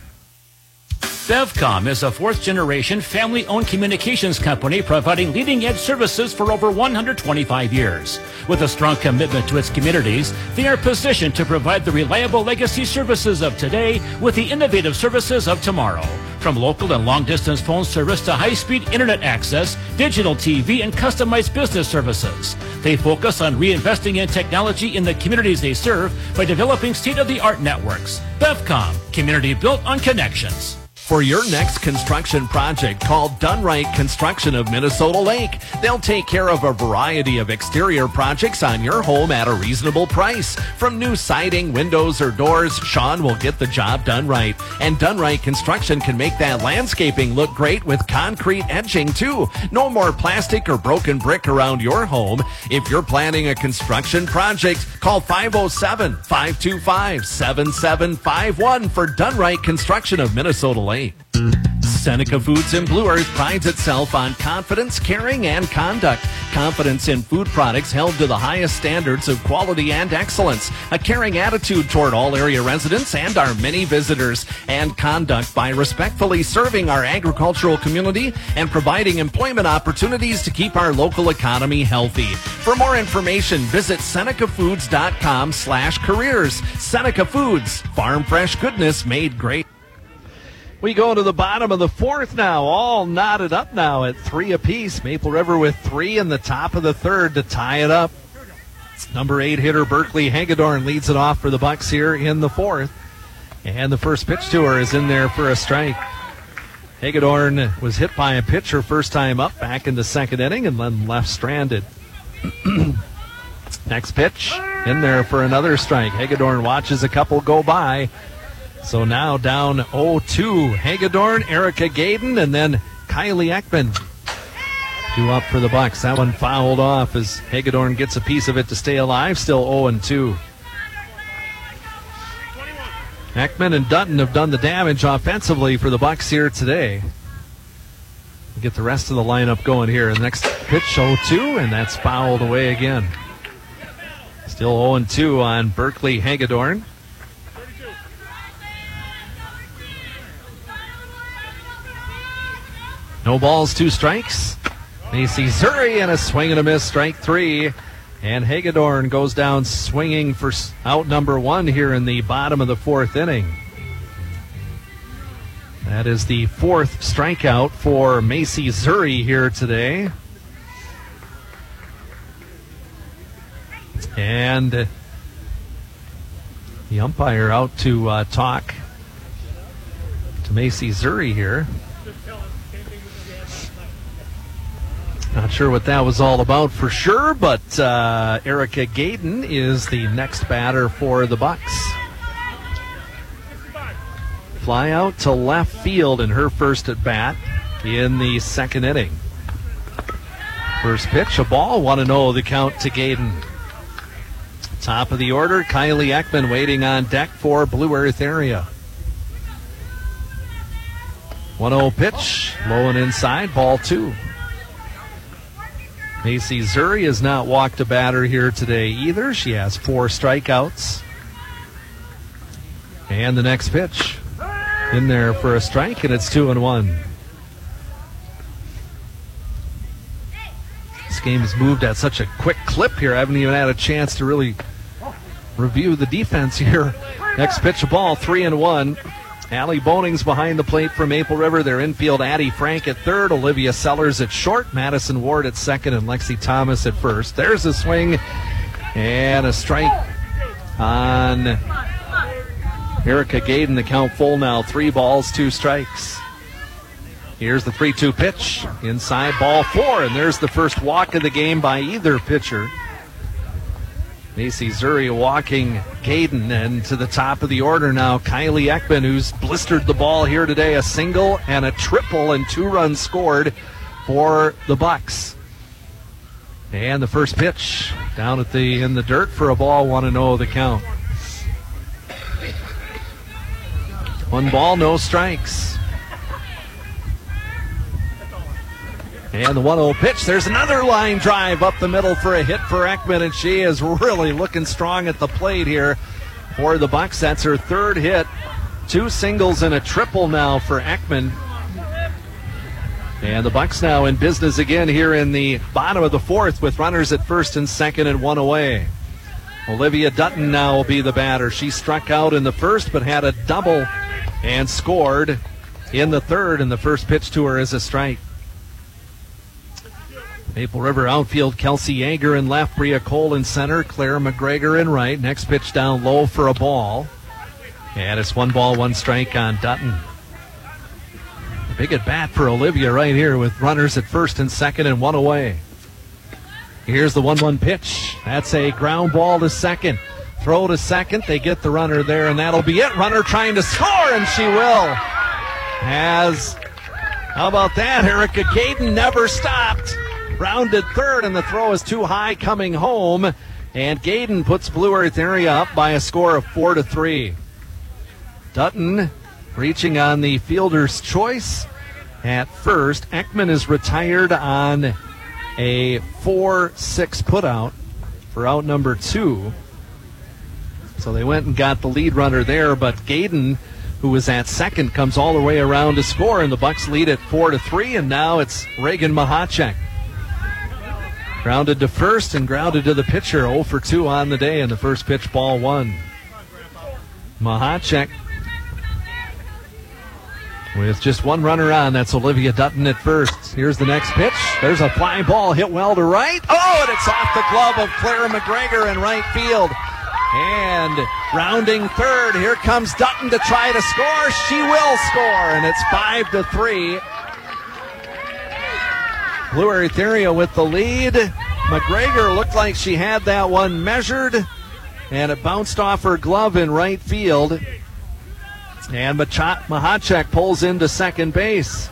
Bevcom is a fourth-generation family-owned communications company providing leading-edge services for over one hundred twenty-five years. With a strong commitment to its communities, they are positioned to provide the reliable legacy services of today with the innovative services of tomorrow. From local and long-distance phone service to high-speed internet access, digital T V, and customized business services. They focus on reinvesting in technology in the communities they serve by developing state-of-the-art networks. Bevcom, community built on connections. For your next construction project, call Dunright Construction of Minnesota Lake. They'll take care of a variety of exterior projects on your home at a reasonable price. From new siding, windows, or doors, Sean will get the job done right. And Dunright Construction can make that landscaping look great with concrete edging, too. No more plastic or broken brick around your home. If you're planning a construction project, call five oh seven, five two five, seven seven five one for Dunright Construction of Minnesota Lake. Seneca Foods in Blue Earth prides itself on confidence, caring, and conduct. Confidence in food products held to the highest standards of quality and excellence. A caring attitude toward all area residents and our many visitors. And conduct by respectfully serving our agricultural community and providing employment opportunities to keep our local economy healthy. For more information, visit Seneca Foods dot com slash careers. Seneca Foods, farm fresh goodness made great. We go to the bottom of the fourth now, all knotted up now at three apiece. Maple River with three in the top of the third to tie it up. Number eight hitter Berkeley Hagedorn leads it off for the Bucks here in the fourth. And the first pitch to her is in there for a strike. Hagedorn was hit by a pitcher first time up back in the second inning and then left stranded. Next pitch in there for another strike. Hagedorn watches a couple go by. So now down oh two. Hagedorn, Erica Gaden, and then Kylie Ekman. Two up for the Bucks. That one fouled off as Hagedorn gets a piece of it to stay alive. Still oh and two. Ekman and Dutton have done the damage offensively for the Bucks here today. We'll get the rest of the lineup going here. The next pitch, oh two, and that's fouled away again. Still oh and two on Berkeley Hagedorn. No balls, two strikes. Macy Zuri and a swing and a miss, strike three. And Hagedorn goes down swinging for out number one here in the bottom of the fourth inning. That is the fourth strikeout for Macy Zuri here today. And the umpire out to uh, talk to Macy Zuri here. Not sure what that was all about for sure, but uh, Erica Gayden is the next batter for the Bucks. Fly out to left field in her first at bat in the second inning. First pitch, a ball, one and oh the count to Gayden. Top of the order, Kylie Ekman waiting on deck for Blue Earth area. one oh pitch, low and inside, ball two. Macy Zuri has not walked a batter here today either. She has four strikeouts. And the next pitch in there for a strike, and it's two and one. This game has moved at such a quick clip here. I haven't even had a chance to really review the defense here. Next pitch, a ball, three and one. Allie Boning's behind the plate for Maple River. Their infield, Addie Frank at third, Olivia Sellers at short, Madison Ward at second, and Lexi Thomas at first. There's a swing and a strike on Erica Gayden. The count full now, three balls, two strikes. Here's the three two pitch, inside, ball four, and there's the first walk of the game by either pitcher. Macy Zuri walking Gayden, and to the top of the order now, Kylie Ekman, who's blistered the ball here today. A single and a triple and two runs scored for the Bucks. And the first pitch down at the in the dirt for a ball, one and oh the count. One ball, no strikes. And the one oh pitch, there's another line drive up the middle for a hit for Ekman, and she is really looking strong at the plate here for the Bucks. That's her third hit. Two singles and a triple now for Ekman. And the Bucks now in business again here in the bottom of the fourth with runners at first and second and one away. Olivia Dutton now will be the batter. She struck out in the first but had a double and scored in the third, and the first pitch to her is a strike. Maple River outfield, Kelsey Yeager in left, Bria Cole in center, Claire McGregor in right. Next pitch down low for a ball. And it's one ball, one strike on Dutton. A big at bat for Olivia right here with runners at first and second and one away. Here's the one one pitch. That's a ground ball to second. Throw to second. They get the runner there, and that'll be it. Runner trying to score, and she will. As, how about that? Erica Gayden never stopped. Rounded third, and the throw is too high coming home. And Gayden puts Blue Earth area up by a score of four to three. Dutton reaching on the fielder's choice at first. Ekman is retired on a four six putout for out number two. So they went and got the lead runner there, but Gayden, who was at second, comes all the way around to score, and the Bucks lead at four to three, and now it's Reagan Mahacek. Grounded to first and grounded to the pitcher. oh for two on the day, and the first pitch, ball one. Mahacek with just one runner on. That's Olivia Dutton at first. Here's the next pitch. There's a fly ball hit well to right. Oh, and it's off the glove of Claire McGregor in right field. And rounding third, here comes Dutton to try to score. She will score, and it's five to three. Blue Earth area with the lead. McGregor looked like she had that one measured, and it bounced off her glove in right field. And Mahacek pulls into second base.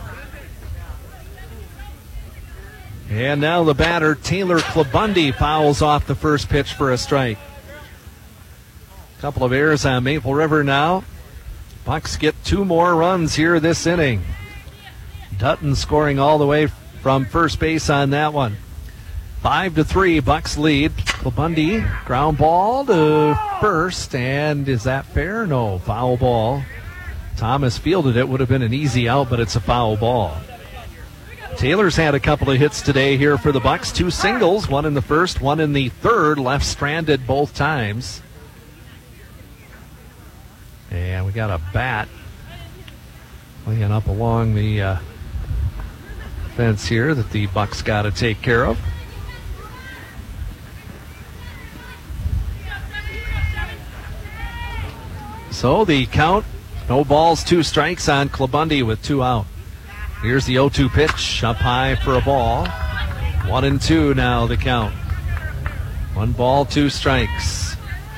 And now the batter, Taylor Klabundi, fouls off the first pitch for a strike. Couple of errors on Maple River now. Bucks get two more runs here this inning. Dutton scoring all the way from first base on that one. Five to three, Bucks lead. Klabundi, ground ball to first, and is that fair? No, foul ball. Thomas fielded it, would have been an easy out, but it's a foul ball. Taylor's had a couple of hits today here for the Bucks. Two singles, one in the first, one in the third, left stranded both times. And we got a bat laying up along the uh, fence here that the Bucks got to take care of. So the count, no balls, two strikes on Klabundy with two out. Here's the oh two pitch, up high for a ball. One and two now the count. One ball, two strikes.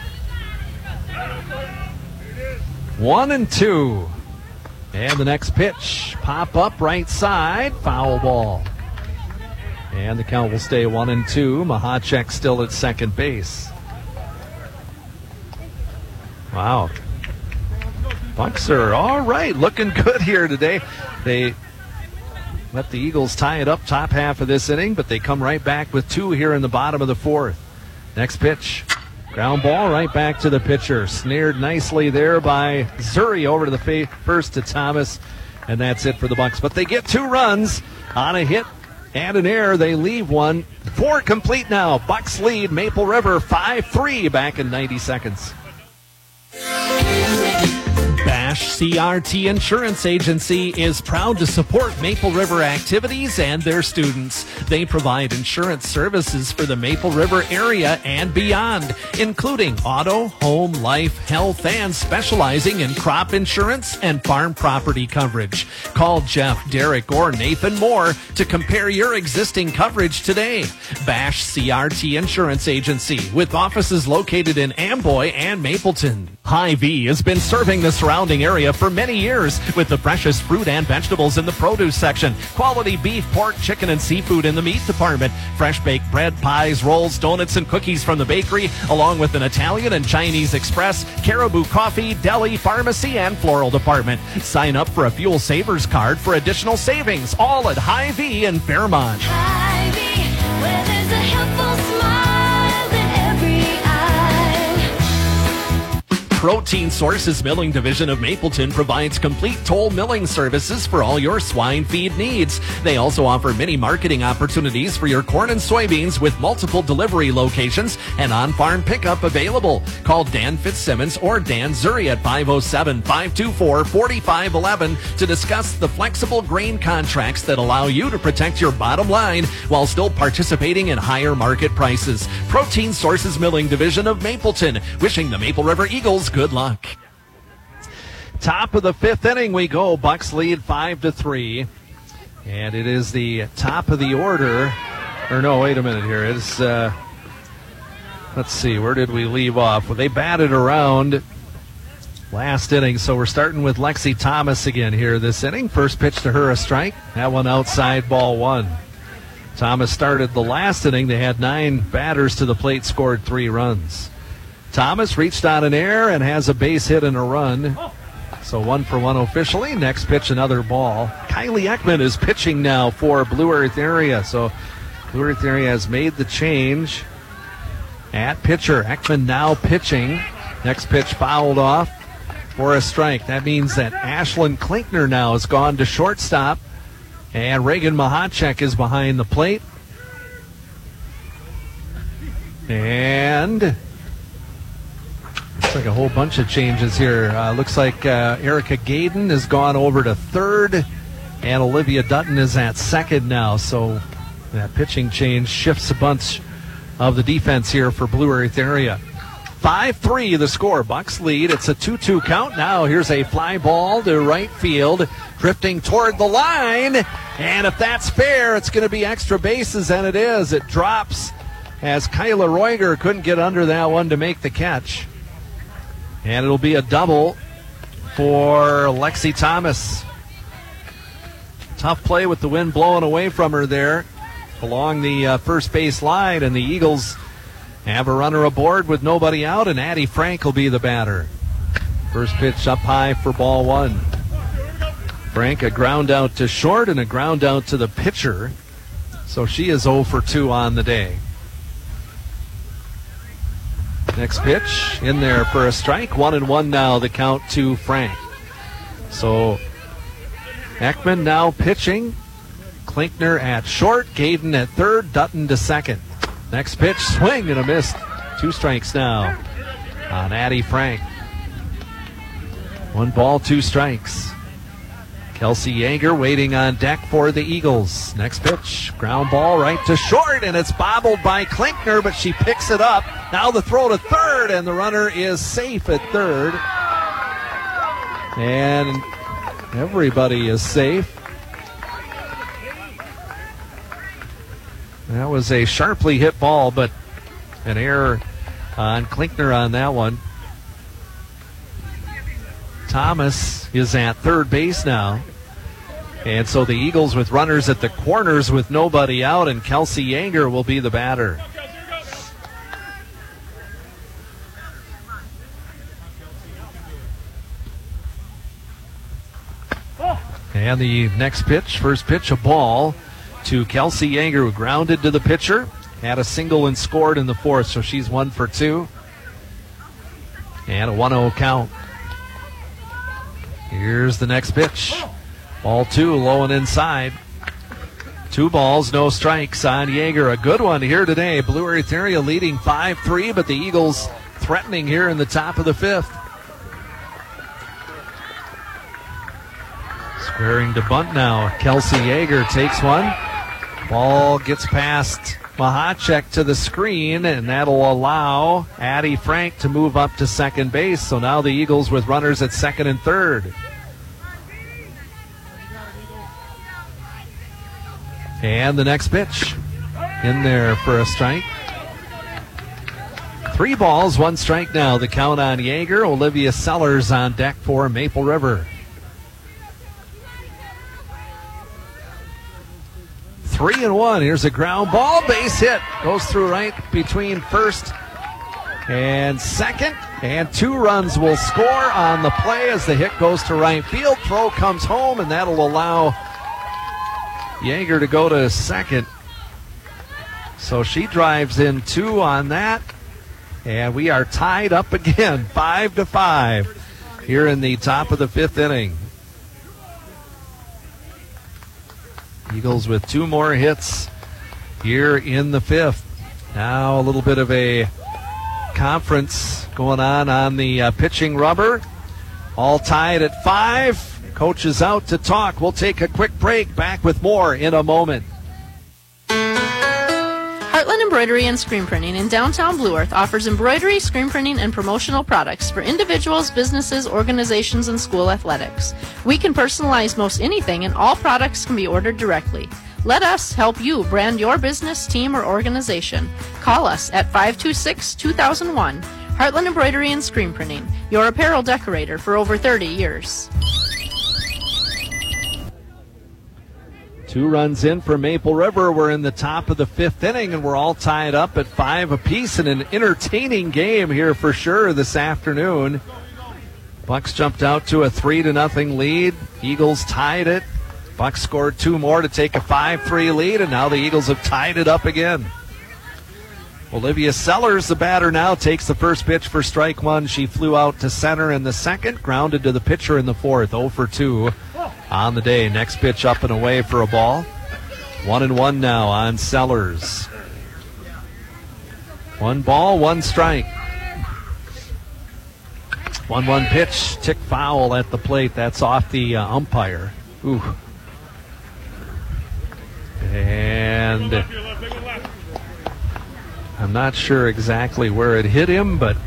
One and two. And the next pitch, pop up right side, foul ball. And the count will stay one and two. Mahacek still at second base. Wow. Bucks are all right, looking good here today. They let the Eagles tie it up top half of this inning, but they come right back with two here in the bottom of the fourth. Next pitch, ground ball right back to the pitcher. Snared nicely there by Zuri over to the fa- first to Thomas, and that's it for the Bucks. But they get two runs on a hit and an error. They leave one. Four complete now. Bucks lead Maple River five three back in ninety seconds. Bash C R T Insurance Agency is proud to support Maple River activities and their students. They provide insurance services for the Maple River area and beyond, including auto, home, life, health, and specializing in crop insurance and farm property coverage. Call Jeff, Derek, or Nathan Moore to compare your existing coverage today. Bash C R T Insurance Agency, with offices located in Amboy and Mapleton. Hy-Vee has been serving the surrounding area for many years with the freshest fruit and vegetables in the produce section, quality beef, pork, chicken, and seafood in the meat department, fresh baked bread, pies, rolls, donuts, and cookies from the bakery, along with an Italian and Chinese express, caribou coffee, deli, pharmacy, and floral department. Sign up for a Fuel Savers card for additional savings, all at Hy-Vee in Fairmont. Hy-Vee, where there's a helpful smile in every Protein Sources Milling Division of Mapleton provides complete toll milling services for all your swine feed needs. They also offer many marketing opportunities for your corn and soybeans with multiple delivery locations and on-farm pickup available. Call Dan Fitzsimmons or Dan Zuri at five oh seven, five two four, four five one one to discuss the flexible grain contracts that allow you to protect your bottom line while still participating in higher market prices. Protein Sources Milling Division of Mapleton, wishing the Maple River Eagles good luck. Top of the fifth inning we go. Bucks lead five to three. And it is the top of the order. Or no, wait a minute here. It's, uh, let's see, where did we leave off? Well, they batted around last inning, so we're starting with Lexi Thomas again here this inning. First pitch to her, a strike. That one outside, ball one. Thomas started the last inning. They had nine batters to the plate, scored three runs. Thomas reached on an error and has a base hit and a run. So one for one officially. Next pitch, another ball. Kylie Ekman is pitching now for Blue Earth Area. So Blue Earth Area has made the change at pitcher. Ekman now pitching. Next pitch fouled off for a strike. That means that Ashlyn Klinkner now has gone to shortstop. And Reagan Mahacek is behind the plate. And looks like a whole bunch of changes here. Uh, looks like uh, Erica Gaden has gone over to third, and Olivia Dutton is at second now. So that pitching change shifts a bunch of the defense here for Blue Earth Area. five three the score. Bucks lead. It's a two two count. Now here's a fly ball to right field, drifting toward the line. And if that's fair, it's going to be extra bases, and it is. It drops as Kyla Roiger couldn't get under that one to make the catch. And it'll be a double for Lexi Thomas. Tough play with the wind blowing away from her there along the uh, first base line, and the Eagles have a runner aboard with nobody out, and Addie Frank will be the batter. First pitch up high for ball one. Frank, a ground out to short and a ground out to the pitcher. So she is oh for two on the day. Next pitch in there for a strike. One and one now, the count to Frank. So Ekman now pitching. Klinkner at short. Gaden at third. Dutton to second. Next pitch, swing and a miss. Two strikes now on Addie Frank. One ball, two strikes. Kelsey Yeager waiting on deck for the Eagles. Next pitch, ground ball right to short, and it's bobbled by Klinkner, but she picks it up. Now the throw to third, and the runner is safe at third. And everybody is safe. That was a sharply hit ball, but an error on Klinkner on that one. Thomas is at third base now. And so the Eagles with runners at the corners with nobody out, and Kelsey Yeager will be the batter. And the next pitch, first pitch, a ball to Kelsey Yeager, who grounded to the pitcher. Had a single and scored in the fourth, so she's one for two. And a one oh count. Here's the next pitch. Ball two, low and inside. Two balls, no strikes on Yeager. A good one here today. Blue Earth area leading five three, but the Eagles threatening here in the top of the fifth. Squaring to bunt now. Kelsey Yeager takes one. Ball gets past Mahacek to the screen, and that'll allow Addie Frank to move up to second base. So now the Eagles with runners at second and third. And the next pitch in there for a strike. Three balls, one strike now. The count on Yeager. Olivia Sellers on deck for Maple River. Three and one. Here's a ground ball. Base hit. Goes through right between first and second. And two runs will score on the play as the hit goes to right field. Throw comes home, and that'll allow Yeager to go to second. So she drives in two on that. And we are tied up again, five to five, here in the top of the fifth inning. Eagles with two more hits here in the fifth. Now a little bit of a conference going on on the uh, pitching rubber. All tied at five. Coach is out to talk. We'll take a quick break. Back with more in a moment. Heartland Embroidery and Screen Printing in downtown Blue Earth offers embroidery, screen printing, and promotional products for individuals, businesses, organizations, and school athletics. We can personalize most anything, and all products can be ordered directly. Let us help you brand your business, team, or organization. Call us at five two six, two thousand one. Heartland Embroidery and Screen Printing, your apparel decorator for over thirty years. Two runs in for Maple River. We're in the top of the fifth inning, and we're all tied up at five apiece in an entertaining game here for sure this afternoon. Bucks jumped out to a three to nothing lead. Eagles tied it. Bucks scored two more to take a five three lead, and now the Eagles have tied it up again. Olivia Sellers, the batter now, takes the first pitch for strike one. She flew out to center in the second, grounded to the pitcher in the fourth, oh for two on the day. Next pitch up and away for a ball. One and one now on Sellers. One ball, one strike. one one pitch, tick foul at the plate. That's off the uh, umpire. Ooh. And I'm not sure exactly where it hit him, but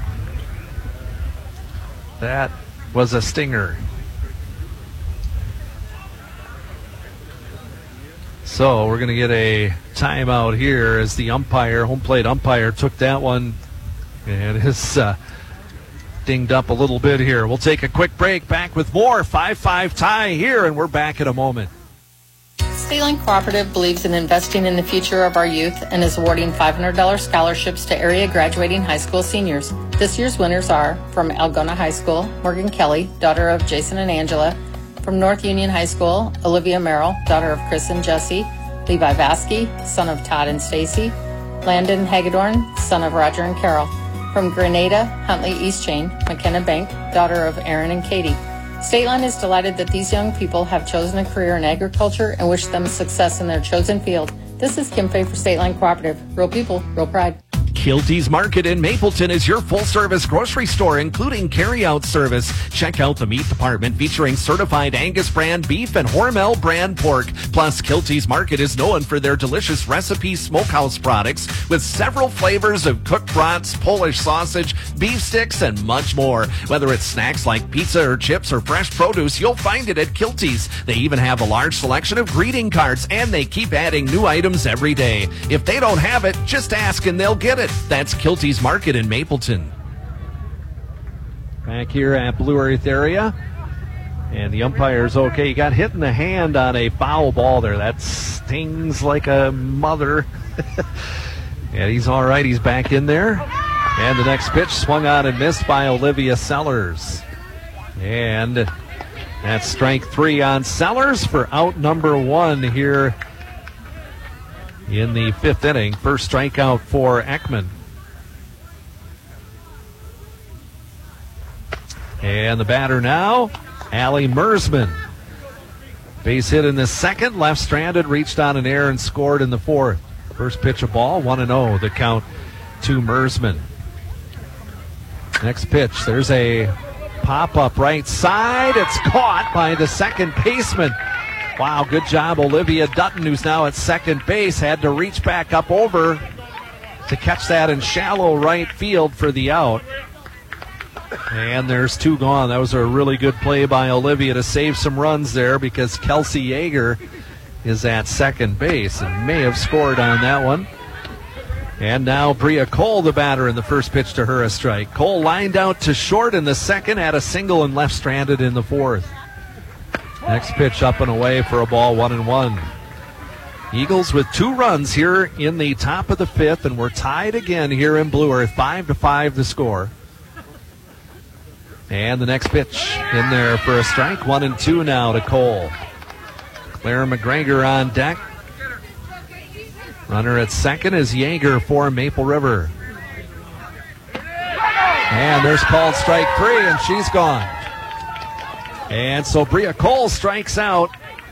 that was a stinger. So we're going to get a timeout here as the umpire, home plate umpire, took that one and is uh, dinged up a little bit here. We'll take a quick break. Back with more. five five tie here, and we're back in a moment. State Line Cooperative believes in investing in the future of our youth and is awarding five hundred dollars scholarships to area graduating high school seniors. This year's winners are from Algona High School, Morgan Kelly, daughter of Jason and Angela. From North Union High School, Olivia Merrill, daughter of Chris and Jesse. Levi Vasky, son of Todd and Stacy. Landon Hagedorn, son of Roger and Carol. From Grenada, Huntley East Chain, McKenna Bank, daughter of Aaron and Katie. State Line is delighted that these young people have chosen a career in agriculture and wish them success in their chosen field. This is Kim Fay for State Line Cooperative. Real people, real pride. Kilty's Market in Mapleton is your full-service grocery store, including carry-out service. Check out the meat department featuring certified Angus brand beef and Hormel brand pork. Plus, Kilty's Market is known for their delicious recipe smokehouse products with several flavors of cooked brats, Polish sausage, beef sticks, and much more. Whether it's snacks like pizza or chips or fresh produce, you'll find it at Kilty's. They even have a large selection of greeting cards, and they keep adding new items every day. If they don't have it, just ask and they'll get it. That's Kilty's Market in Mapleton. Back here at Blue Earth area. And the umpire's okay. He got hit in the hand on a foul ball there. That stings like a mother. And he's all right. He's back in there. And the next pitch swung on and missed by Olivia Sellers. And that's strike three on Sellers for out number one here in the fifth inning. First strikeout for Ekman. And the batter now, Allie Mersman. Base hit in the second, left stranded, reached on an air and scored in the fourth. First pitch of ball, one and oh, the count to Mersman. Next pitch, there's a pop-up right side. It's caught by the second baseman. Wow, good job, Olivia Dutton, who's now at second base, had to reach back up over to catch that in shallow right field for the out. And there's two gone. That was a really good play by Olivia to save some runs there, because Kelsey Yeager is at second base and may have scored on that one. And now Bria Cole, the batter, in the first pitch to her a strike. Cole lined out to short in the second, had a single and left stranded in the fourth. Next pitch up and away for a ball, one and one. Eagles with two runs here in the top of the fifth, and we're tied again here in Blue Earth, five to five the score. And the next pitch in there for a strike, one and two now to Cole. Claire McGregor on deck. Runner at second is Yeager for Maple River. And there's called strike three, and she's gone. And so Bria Cole strikes out.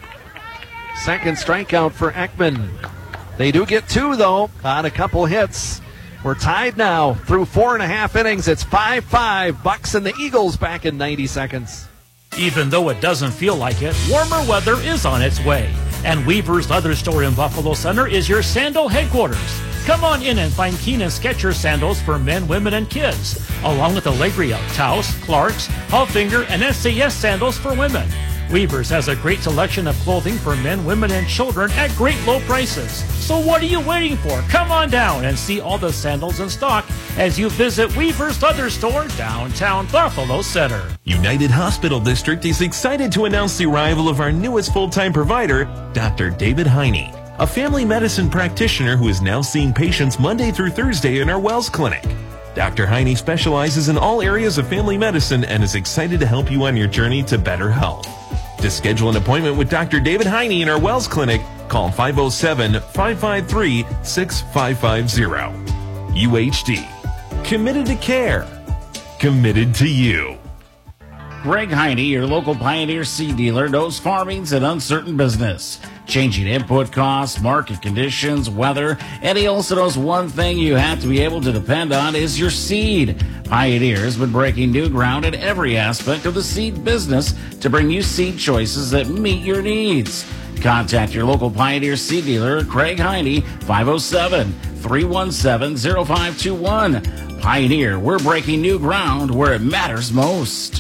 Second strikeout for Ekman. They do get two, though, on a couple hits. We're tied now through four and a half innings. It's five five. Bucks and the Eagles back in ninety seconds. Even though it doesn't feel like it, warmer weather is on its way. And Weaver's Leather Store in Buffalo Center is your sandal headquarters. Come on in and find Keenan Skechers sandals for men, women, and kids, along with Allegria, Taos, Clark's, Hallfinger, and S A S sandals for women. Weaver's has a great selection of clothing for men, women, and children at great low prices. So what are you waiting for? Come on down and see all the sandals in stock as you visit Weaver's Leather Store, downtown Buffalo Center. United Hospital District is excited to announce the arrival of our newest full-time provider, Doctor David Heine, a family medicine practitioner who is now seeing patients Monday through Thursday in our Wells Clinic. Doctor Heine specializes in all areas of family medicine and is excited to help you on your journey to better health. To schedule an appointment with Doctor David Heine in our Wells Clinic, call five oh seven, five five three, six five five zero. U H D. Committed to care. Committed to you. Greg Heine, your local Pioneer seed dealer, knows farming's an uncertain business. Changing input costs, market conditions, weather, and he also knows one thing you have to be able to depend on is your seed. Pioneer has been breaking new ground in every aspect of the seed business to bring you seed choices that meet your needs. Contact your local Pioneer seed dealer, Craig Heine, five oh seven, three one seven, oh five two one. Pioneer, we're breaking new ground where it matters most.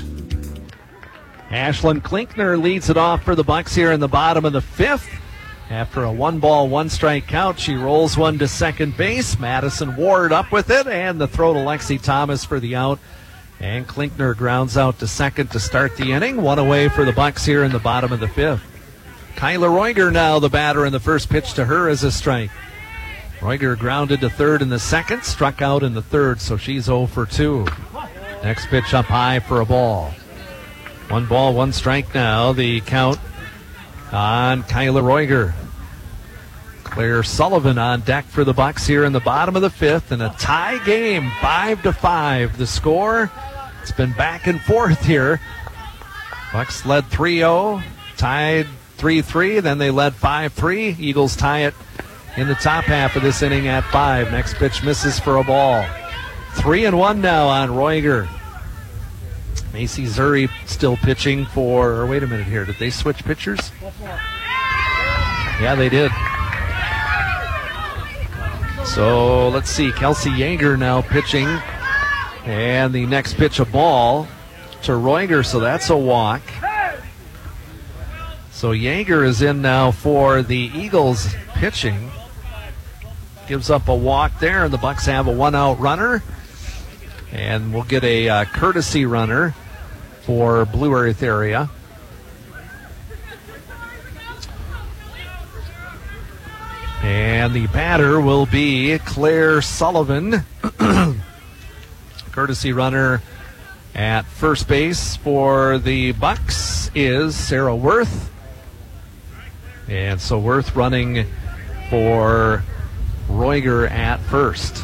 Ashlyn Klinkner leads it off for the Bucks here in the bottom of the fifth. After a one-ball, one-strike count, she rolls one to second base. Madison Ward up with it, and the throw to Lexi Thomas for the out. And Klinkner grounds out to second to start the inning. One away for the Bucks here in the bottom of the fifth. Kyla Roiger now the batter, and the first pitch to her is a strike. Roiger grounded to third in the second, struck out in the third, so she's oh for two. Next pitch up high for a ball. One ball, one strike now. The count on Kyla Roiger. Claire Sullivan on deck for the Bucks here in the bottom of the fifth, and a tie game, five to five. The score, it's been back and forth here. Bucks led three oh, tied three three, then they led five three. Eagles tie it in the top half of this inning at five. Next pitch misses for a ball. Three and one now on Roiger. Macy Zuri still pitching for, or wait a minute here, did they switch pitchers? Yeah, they did. So let's see, Kelsey Yeager now pitching. And the next pitch, a ball to Roiger, so that's a walk. So Yeager is in now for the Eagles pitching. Gives up a walk there, and the Bucks have a one-out runner. And we'll get a uh, courtesy runner for Blue Earth area. And the batter will be Claire Sullivan. Courtesy runner at first base for the Bucks is Sarah Worth. And so Worth running for Roiger at first.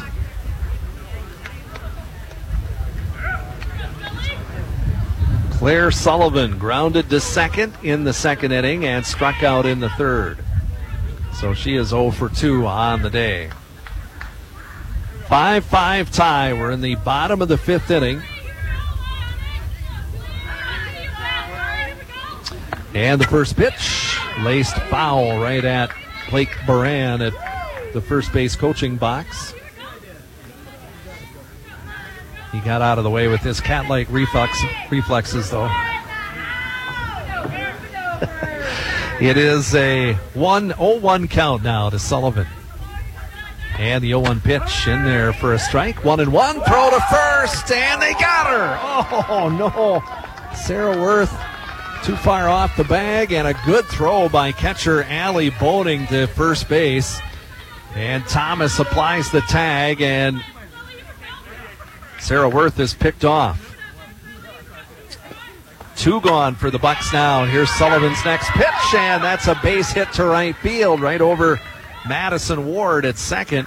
Claire Sullivan grounded to second in the second inning and struck out in the third. So she is oh for two on the day. five five tie. We're in the bottom of the fifth inning. And the first pitch, laced foul right at Blake Baran at the first base coaching box. He got out of the way with his cat-like reflex, reflexes, though. It is a one oh one count now to Sullivan. And the oh one pitch in there for a strike. One and one, throw to first, and they got her. Oh, no. Sarah Worth too far off the bag, and a good throw by catcher Allie Boning to first base. And Thomas applies the tag, and Sarah Worth is picked off. Two gone for the Bucks now. And here's Sullivan's next pitch, and that's a base hit to right field, right over Madison Ward at second.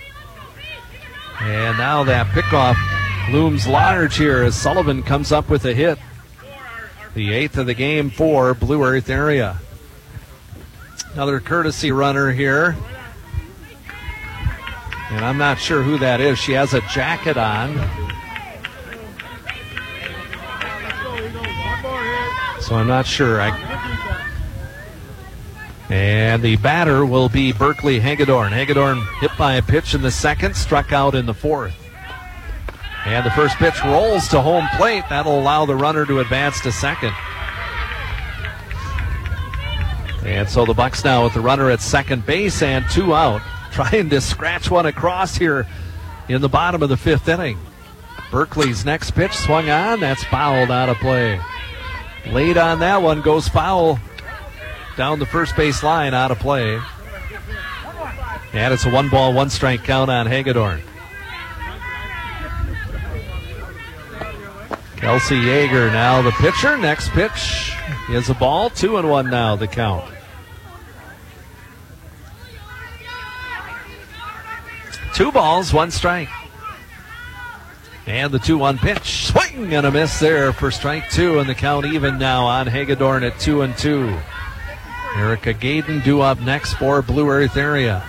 And now that pickoff looms large here as Sullivan comes up with a hit. The eighth of the game for Blue Earth area. Another courtesy runner here. And I'm not sure who that is. She has a jacket on. So I'm not sure. I... And the batter will be Berkeley Hagedorn. Hagedorn hit by a pitch in the second, struck out in the fourth. And the first pitch rolls to home plate. That'll allow the runner to advance to second. And so the Bucks now with the runner at second base and two out, trying to scratch one across here in the bottom of the fifth inning. Berkeley's next pitch swung on. That's fouled out of play. Late on that one, goes foul down the first base line, out of play. And it's a one ball, one strike count on Hagedorn. Kelsey Yeager now the pitcher. Next pitch is a ball. Two and one now the count. Two balls, one strike. And the two one pitch. Swing and a miss there for strike two, and the count even now on Hagedorn at two and two. Erica Gaden due up next for Blue Earth area.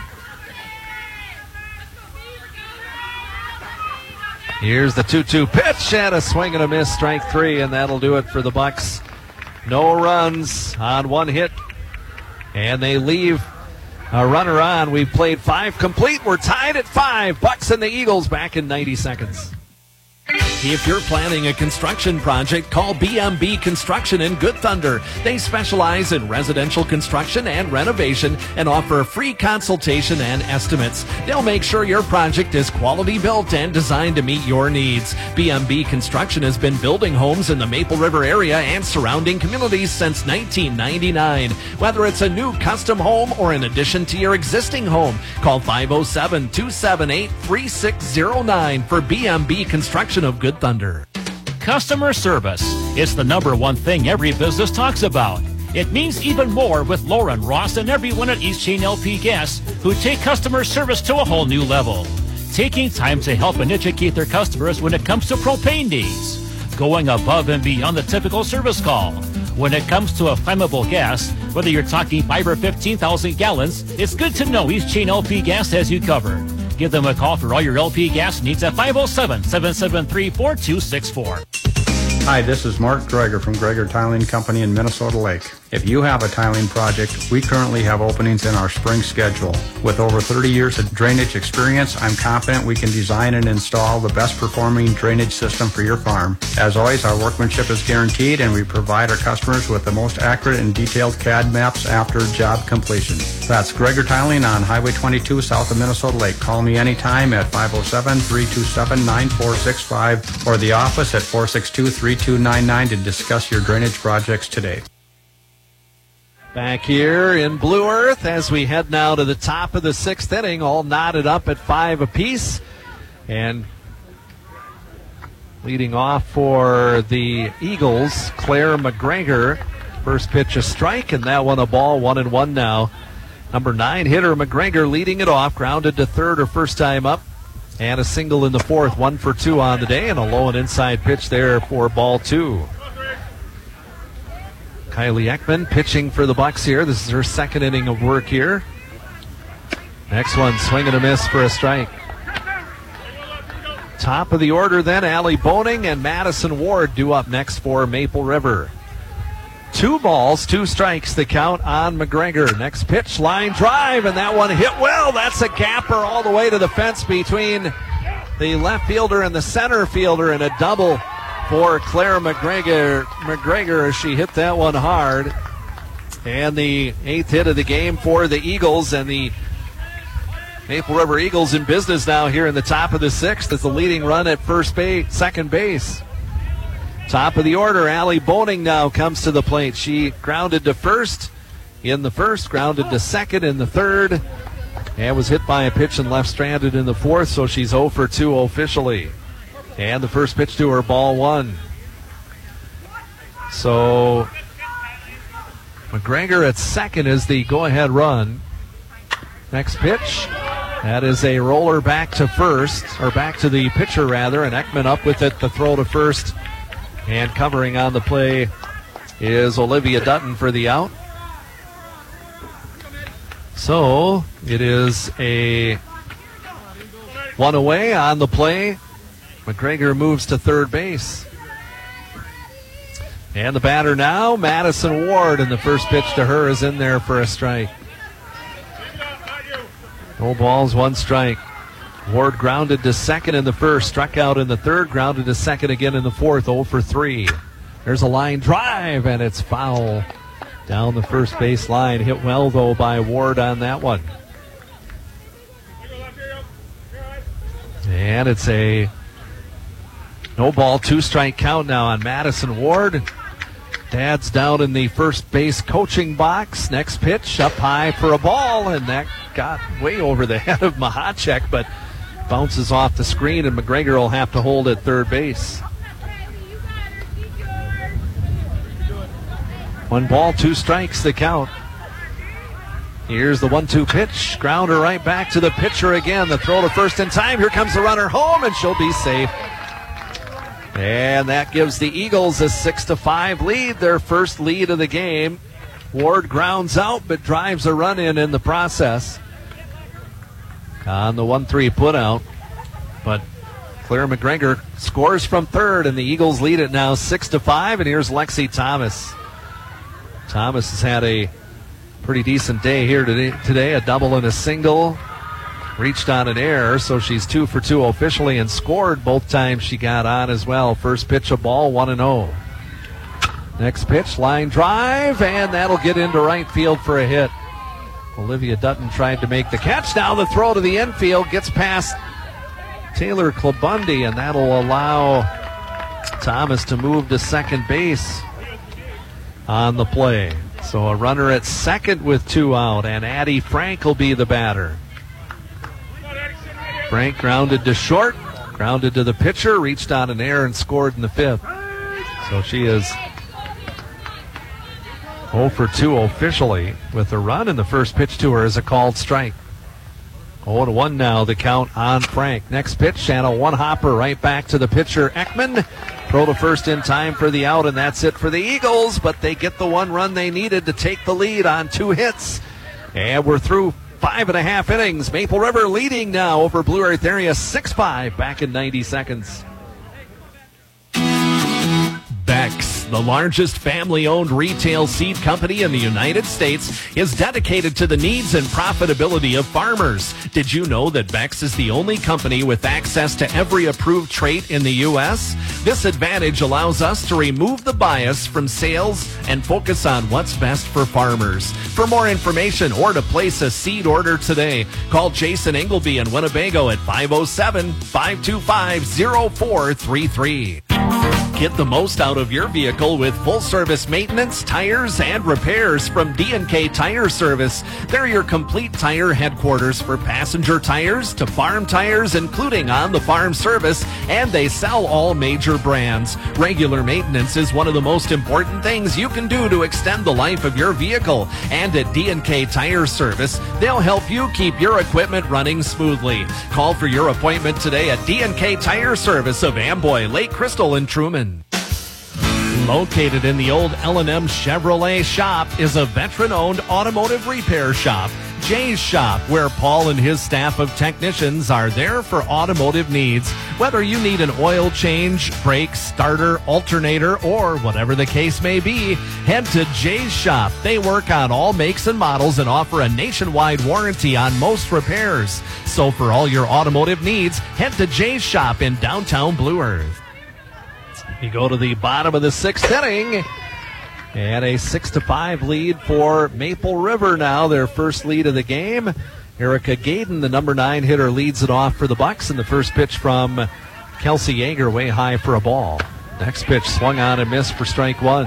Here's the two two pitch and a swing and a miss, strike three, and that'll do it for the Bucks. No runs on one hit, and they leave a runner on. We've played five complete. We're tied at five. Bucks and the Eagles back in ninety seconds. If you're planning a construction project, call B M B Construction in Good Thunder. They specialize in residential construction and renovation and offer a free consultation and estimates. They'll make sure your project is quality built and designed to meet your needs. B M B Construction has been building homes in the Maple River area and surrounding communities since nineteen ninety-nine. Whether it's a new custom home or an addition to your existing home, call five oh seven, two seven eight, three six oh nine for B M B Construction of Good Thunder. Customer service. It's the number one thing every business talks about. It means even more with Lauren Ross and everyone at East Chain L P Gas who take customer service to a whole new level. Taking time to help and educate their customers when it comes to propane needs. Going above and beyond the typical service call. When it comes to a flammable gas, whether you're talking five or fifteen thousand gallons, it's good to know East Chain L P Gas has you covered. Give them a call for all your L P gas needs at five oh seven, seven seven three, four two six four. Hi, this is Mark Greger from Greger Tiling Company in Minnesota Lake. If you have a tiling project, we currently have openings in our spring schedule. With over thirty years of drainage experience, I'm confident we can design and install the best performing drainage system for your farm. As always, our workmanship is guaranteed and we provide our customers with the most accurate and detailed C A D maps after job completion. That's Greger Tiling on Highway twenty-two south of Minnesota Lake. Call me anytime at five oh seven, three two seven, nine four six five or the office at four six two, three two nine nine to discuss your drainage projects today. Back here in Blue Earth as we head now to the top of the sixth inning, all knotted up at five apiece. And leading off for the Eagles, Claire McGregor. First pitch a strike, and that one a ball, one and one now. Number nine hitter McGregor leading it off, grounded to third her first time up. And a single in the fourth, one for two on the day, and a low and inside pitch there for ball two. Kylie Ekman pitching for the Bucks here. This is her second inning of work here. Next one, swing and a miss for a strike. Top of the order then, Allie Boning and Madison Ward due up next for Maple River. Two balls, two strikes, the count on McGregor. Next pitch, line drive, and that one hit well. That's a gapper all the way to the fence between the left fielder and the center fielder, and a double for Claire McGregor. McGregor as she hit that one hard. And the eighth hit of the game for the Eagles, and the Maple River Eagles in business now here in the top of the sixth as the leading run at first base, second base. Top of the order, Allie Boning now comes to the plate. She grounded to first in the first, grounded to second in the third, and was hit by a pitch and left stranded in the fourth, so she's oh for two officially. And the first pitch to her, ball one. So McGregor at second is the go-ahead run. Next pitch, that is a roller back to first, or back to the pitcher rather, and Ekman up with it, the throw to first. And covering on the play is Olivia Dutton for the out. So it is a one away on the play. McGregor moves to third base. And the batter now, Madison Ward, and the first pitch to her is in there for a strike. No balls, one strike. Ward grounded to second in the first, struck out in the third, grounded to second again in the fourth, oh for three. There's a line drive, and it's foul down the first base line. Hit well, though, by Ward on that one. And it's a no ball, two strike count now on Madison Ward. Dad's down in the first base coaching box. Next pitch up high for a ball, and that got way over the head of Mahacek, but bounces off the screen, and McGregor will have to hold at third base. One ball, two strikes, the count. Here's the one two pitch. Grounder right back to the pitcher again. The throw to first in time. Here comes the runner home, and she'll be safe. And that gives the Eagles a six to five lead, their first lead of the game. Ward grounds out, but drives a run in in the process on the one three putout. But Claire McGregor scores from third, and the Eagles lead it now six to five. And here's Lexi Thomas. Thomas has had a pretty decent day here today, today a double and a single. Reached on an error, so she's two for two officially, and scored both times she got on as well. First pitch a ball, one and oh. Next pitch, line drive, and that'll get into right field for a hit. Olivia Dutton tried to make the catch. Now the throw to the infield gets past Taylor Klabundi, and that'll allow Thomas to move to second base on the play. So a runner at second with two out, and Addie Frank will be the batter. Frank grounded to short, grounded to the pitcher, reached on an error and scored in the fifth. So she is oh for two officially with a run, and the first pitch to her is a called strike. oh to one now, the count on Frank. Next pitch, and a one-hopper right back to the pitcher, Ekman. Throw to first in time for the out, and that's it for the Eagles, but they get the one run they needed to take the lead on two hits. And we're through five and a half innings. Maple River leading now over Blue Earth area six five back in ninety seconds. Beck's, the largest family-owned retail seed company in the United States, is dedicated to the needs and profitability of farmers. Did you know that Beck's is the only company with access to every approved trait in the U S? This advantage allows us to remove the bias from sales and focus on what's best for farmers. For more information or to place a seed order today, call Jason Ingleby in Winnebago at five oh seven, five two five, oh four three three. Get the most out of your vehicle with full-service maintenance, tires, and repairs from D and K Tire Service. They're your complete tire headquarters for passenger tires to farm tires, including on-the-farm service, and they sell all major brands. Regular maintenance is one of the most important things you can do to extend the life of your vehicle. And at D and K Tire Service, they'll help you keep your equipment running smoothly. Call for your appointment today at D and K Tire Service of Amboy, Lake Crystal, and Truman. Located in the old L and M Chevrolet shop is a veteran-owned automotive repair shop, Jay's Shop, where Paul and his staff of technicians are there for automotive needs. Whether you need an oil change, brake, starter, alternator, or whatever the case may be, head to Jay's Shop. They work on all makes and models and offer a nationwide warranty on most repairs. So for all your automotive needs, head to Jay's Shop in downtown Blue Earth. You go to the bottom of the sixth inning, and a six to five lead for Maple River now, their first lead of the game. Erica Gaden, the number nine hitter, leads it off for the Bucks, and the first pitch from Kelsey Yeager way high for a ball. Next pitch swung on and missed for strike one.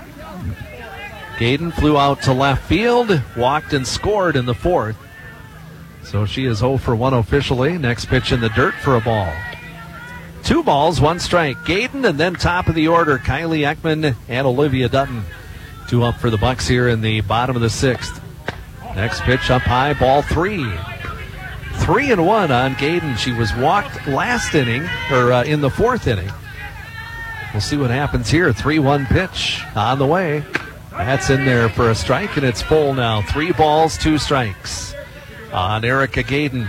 Gaden flew out to left field, walked and scored in the fourth. So she is oh for one officially. Next pitch in the dirt for a ball. Two balls, one strike. Gaden, and then top of the order, Kylie Ekman and Olivia Dutton. Two up for the Bucks here in the bottom of the sixth. Next pitch up high, ball three. Three and one on Gaden. She was walked last inning, or uh, in the fourth inning. We'll see what happens here. three one pitch on the way. That's in there for a strike, and it's full now. Three balls, two strikes on Erica Gaden.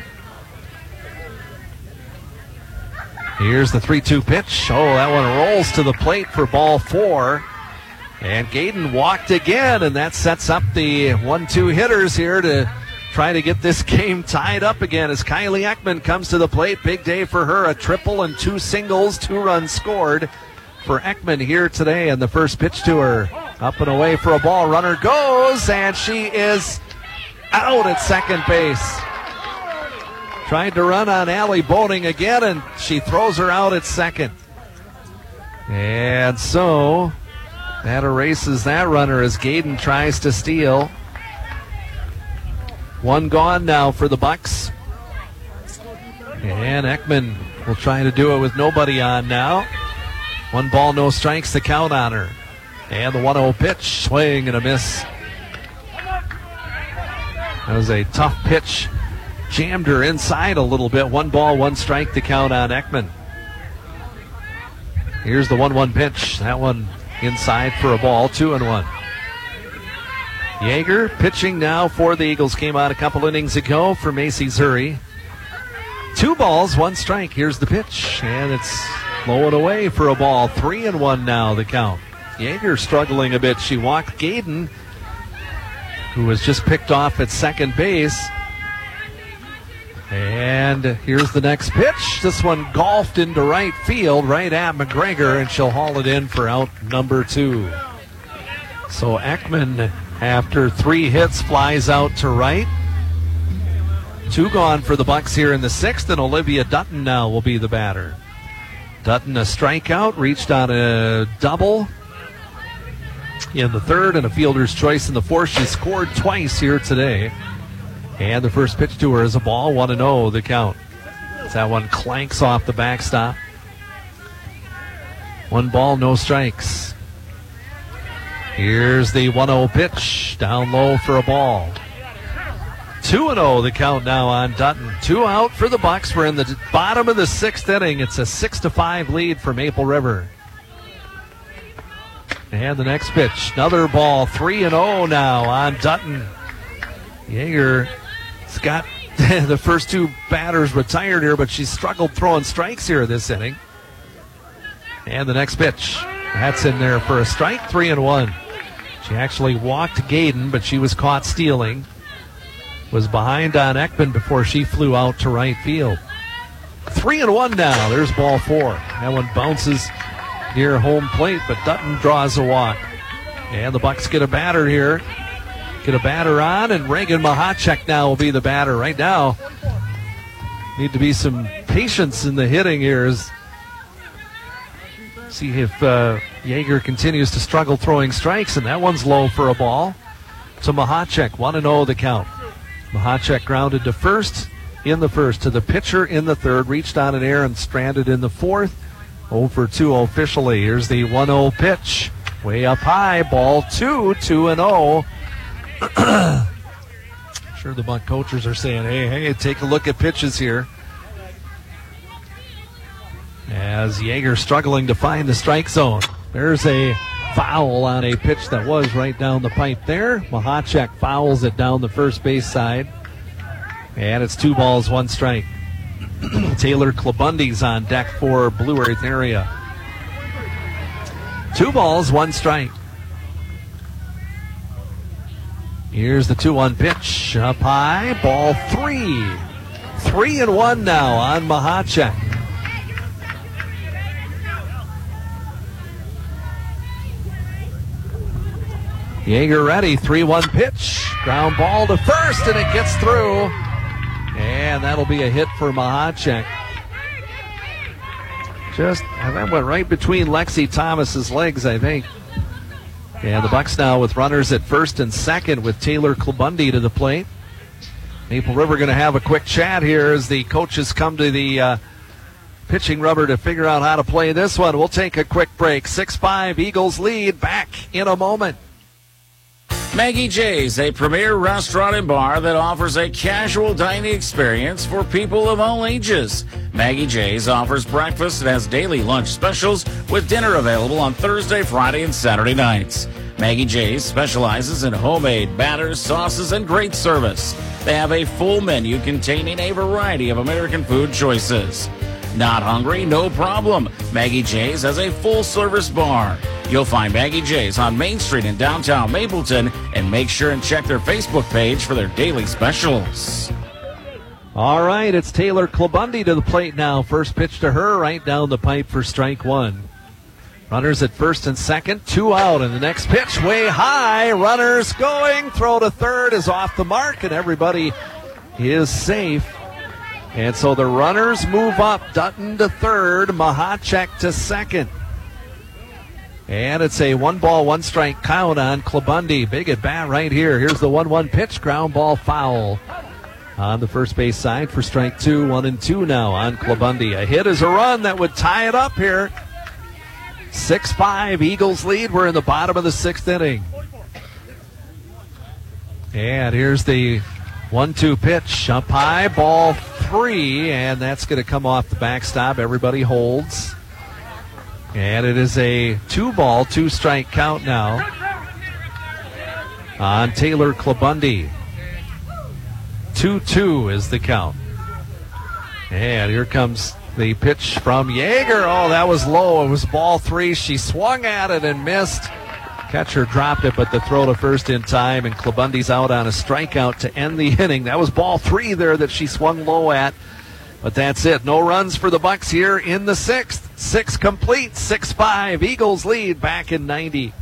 Here's the three two pitch. Oh, that one rolls to the plate for ball four. And Gaden walked again, and that sets up the one two hitters here to try to get this game tied up again as Kylie Ekman comes to the plate. Big day for her, a triple and two singles, two runs scored for Ekman here today. And the first pitch to her, up and away for a ball. Runner goes, and she is out at second base. Tried to run on Allie Boning again, and she throws her out at second. And so that erases that runner as Gaden tries to steal. One gone now for the Bucks. And Ekman will try to do it with nobody on now. One ball, no strikes, the count on her. And the one oh pitch, swing and a miss. That was a tough pitch. Jammed her inside a little bit. One ball, one strike to count on Ekman. Here's the one one pitch. That one inside for a ball, two and one. Yeager pitching now for the Eagles. Came out a couple innings ago for Macy Zuri. Two balls, one strike. Here's the pitch, and it's low and away for a ball. Three and one now, the count. Yeager struggling a bit. She walked Gaden, who was just picked off at second base. And here's the next pitch. This one golfed into right field, right at McGregor, and she'll haul it in for out number two. So Ekman, after three hits, flies out to right. Two gone for the Bucks here in the sixth, and Olivia Dutton now will be the batter. Dutton a strikeout, reached on a double in the third and a fielder's choice in the fourth. She scored twice here today. And the first pitch to her is a ball, one and oh the count. As that one clanks off the backstop. One ball, no strikes. Here's the one oh pitch, down low for a ball. two and oh the count now on Dutton. Two out for the Bucks. We're in the bottom of the sixth inning. It's a six to five lead for Maple River. And the next pitch, another ball, three and oh now on Dutton. Yeager's got the first two batters retired here, but she's struggled throwing strikes here this inning. And the next pitch, that's in there for a strike, three and one. She actually walked Gaden, but she was caught stealing. Was behind on Ekman before she flew out to right field. Three and one now. There's ball four. That one bounces near home plate, but Dutton draws a walk. And the Bucks get a batter here. Get a batter on, and Reagan Mahacek now will be the batter. Right now, need to be some patience in the hitting here. As see if uh, Yeager continues to struggle throwing strikes, and that one's low for a ball. To Mahacek, one and oh the count. Mahacek grounded to first in the first, to the pitcher in the third, reached on an air and stranded in the fourth. oh for two officially. Here's the one oh pitch. Way up high, ball two, two and oh. Sure the Buck coaches are saying, hey, hey, take a look at pitches here. As Yeager struggling to find the strike zone. There's a foul on a pitch that was right down the pipe there. Mahacek fouls it down the first base side. And it's two balls, one strike. Taylor Klabundi's on deck for Blue Earth area. Two balls, one strike. Here's the two one pitch. Up high, ball three. Three and one now on Mahacek. Yeager ready, three one pitch. Ground ball to first, and it gets through. And that'll be a hit for Mahacek. Just, that went right between Lexi Thomas's legs, I think. And the Bucks now with runners at first and second with Taylor Klabundi to the plate. Maple River going to have a quick chat here as the coaches come to the uh, pitching rubber to figure out how to play this one. We'll take a quick break. six five Eagles lead, back in a moment. Maggie J's, a premier restaurant and bar that offers a casual dining experience for people of all ages. Maggie J's offers breakfast and has daily lunch specials with dinner available on Thursday, Friday, and Saturday nights. Maggie J's specializes in homemade batters, sauces, and great service. They have a full menu containing a variety of American food choices. Not hungry? No problem. Maggie J's has a full-service bar. You'll find Maggie J's on Main Street in downtown Mapleton, and make sure and check their Facebook page for their daily specials. All right, it's Taylor Klabundi to the plate now. First pitch to her, right down the pipe for strike one. Runners at first and second, two out, and the next pitch way high. Runners going, throw to third is off the mark, and everybody is safe. And so the runners move up. Dutton to third, Mahacek to second. And it's a one ball, one strike count on Klabundi. Big at bat right here. Here's the one one pitch, ground ball foul on the first base side for strike two. One and two now on Klabundi. A hit is a run that would tie it up here. six five Eagles lead. We're in the bottom of the sixth inning. And here's the one two pitch. Up high, ball three, and that's going to come off the backstop. Everybody holds. And it is a two ball, two strike count now on Taylor Klabundi. two two is the count. And here comes the pitch from Yeager. Oh, that was low. It was ball three. She swung at it and missed. Catcher dropped it, but the throw to first in time, and Klabundi's out on a strikeout to end the inning. That was ball three there that she swung low at. But that's it. No runs for the Bucks here in the sixth. Six complete. six five. Eagles lead back in ninety.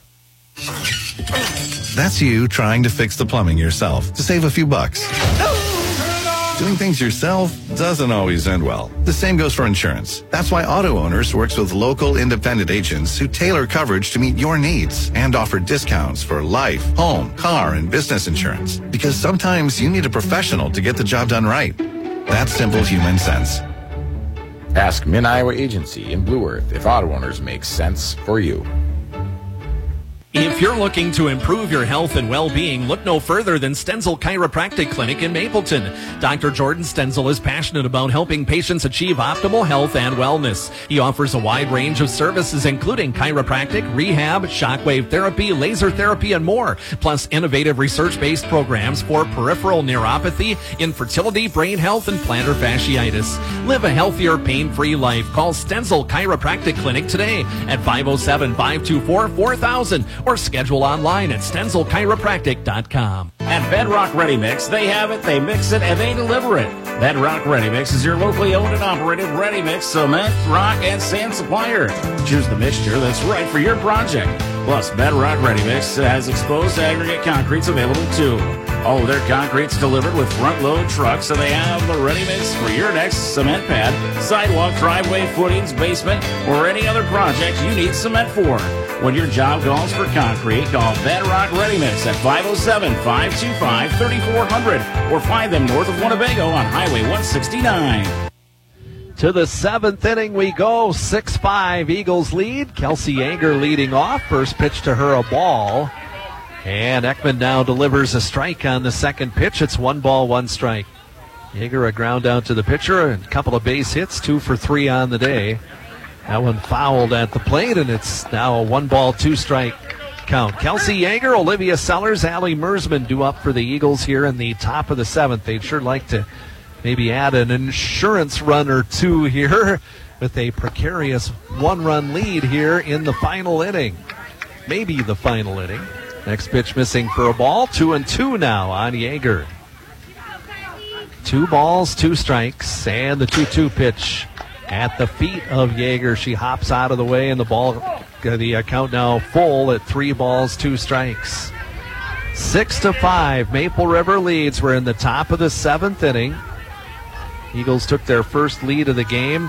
That's you trying to fix the plumbing yourself to save a few bucks. Doing things yourself doesn't always end well. The same goes for insurance. That's why Auto Owners works with local independent agents who tailor coverage to meet your needs and offer discounts for life, home, car, and business insurance. Because sometimes you need a professional to get the job done right. That's simple human sense. Ask Mid Iowa Agency in Blue Earth if Auto Owners makes sense for you. If you're looking to improve your health and well-being, look no further than Stenzel Chiropractic Clinic in Mapleton. Doctor Jordan Stenzel is passionate about helping patients achieve optimal health and wellness. He offers a wide range of services, including chiropractic, rehab, shockwave therapy, laser therapy, and more, plus innovative research-based programs for peripheral neuropathy, infertility, brain health, and plantar fasciitis. Live a healthier, pain-free life. Call Stenzel Chiropractic Clinic today at five oh seven, five two four, four thousand or schedule online at stenzel chiropractic dot com. At Bedrock Ready Mix, they have it, they mix it, and they deliver it. Bedrock Ready Mix is your locally owned and operated ready mix, cement, rock, and sand supplier. Choose the mixture that's right for your project. Plus, Bedrock Ready Mix has exposed aggregate concretes available too. All of their concrete's delivered with front-load trucks, so they have the ready mix for your next cement pad, sidewalk, driveway, footings, basement, or any other project you need cement for. When your job calls for concrete, call Bedrock Ready Mix at five oh seven, five two five, three four zero zero or find them north of Winnebago on Highway one sixty-nine. To the seventh inning we go. six five Eagles lead. Kelsey Yeager leading off. First pitch to her, a ball. And Ekman now delivers a strike on the second pitch. It's one ball, one strike. Yeager a ground out to the pitcher. A couple of base hits, two for three on the day. That one fouled at the plate, and it's now a one ball, two strike count. Kelsey Yeager, Olivia Sellers, Allie Mersman due up for the Eagles here in the top of the seventh. They'd sure like to maybe add an insurance run or two here with a precarious one-run lead here in the final inning. Maybe the final inning. Next pitch missing for a ball. Two and two now on Yeager. Two balls, two strikes, and the two two pitch at the feet of Yeager. She hops out of the way, and the ball, the account now full at three balls, two strikes. Six to five, Maple River leads. We're in the top of the seventh inning. Eagles took their first lead of the game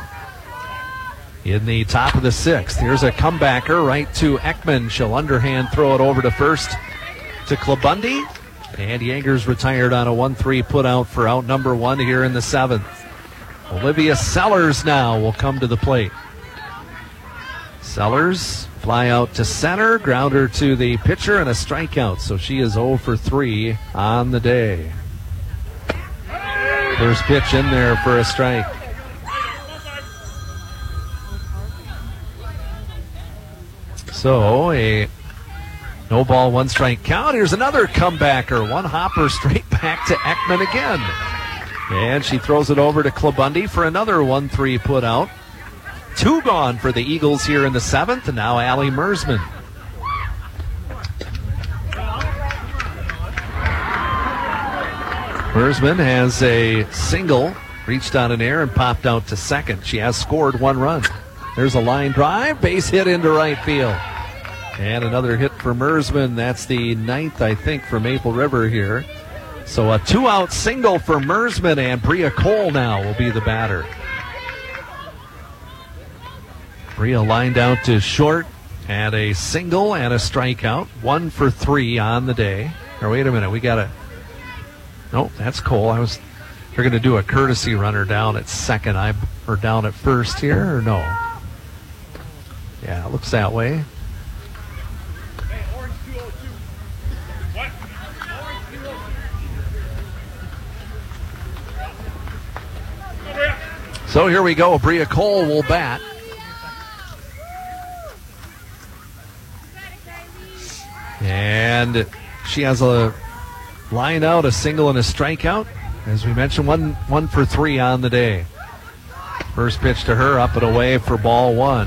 in the top of the sixth. Here's a comebacker right to Ekman. She'll underhand throw it over to first to Klabundi. And Yeager's retired on a one three put out for out number one here in the seventh. Olivia Sellers now will come to the plate. Sellers fly out to center, grounder to the pitcher, and a strikeout. So she is oh for three on the day. First pitch in there for a strike. So a no ball, one strike count. Here's another comebacker. One hopper straight back to Ekman again. And she throws it over to Klabundi for another one three put out. Two gone for the Eagles here in the seventh, and now Allie Mersman. Mersman has a single, reached on an air and popped out to second. She has scored one run. There's a line drive, base hit into right field. And another hit for Mersman. That's the ninth, I think, for Maple River here. So a two-out single for Mersman, and Bria Cole now will be the batter. Bria lined out to short, and a single and a strikeout. One for three on the day. Or wait a minute, we got a... Nope, that's Cole. I was... They're going to do a courtesy runner down at second, I or down at first here, or no? Yeah, it looks that way. So here we go. Bria Cole will bat. And she has a line out, a single, and a strikeout. As we mentioned, one one for three on the day. First pitch to her, up and away for ball one.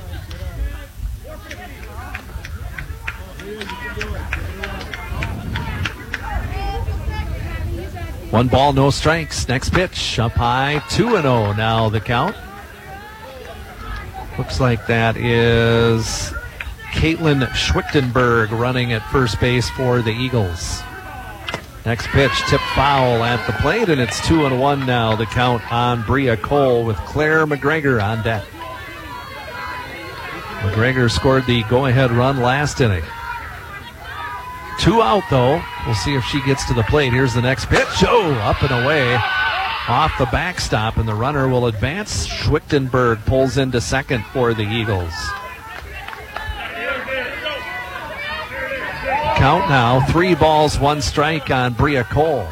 One ball, no strikes. Next pitch, up high, two and oh now the count. Looks like that is Caitlin Schwichtenberg running at first base for the Eagles. Next pitch, tip foul at the plate, and it's two and one now the count on Bria Cole with Claire McGregor on deck. McGregor scored the go-ahead run last inning. Two out, though. We'll see if she gets to the plate. Here's the next pitch. Oh, up and away off the backstop, and the runner will advance. Schwichtenberg pulls into second for the Eagles. count now. Three balls, one strike on Bria Cole.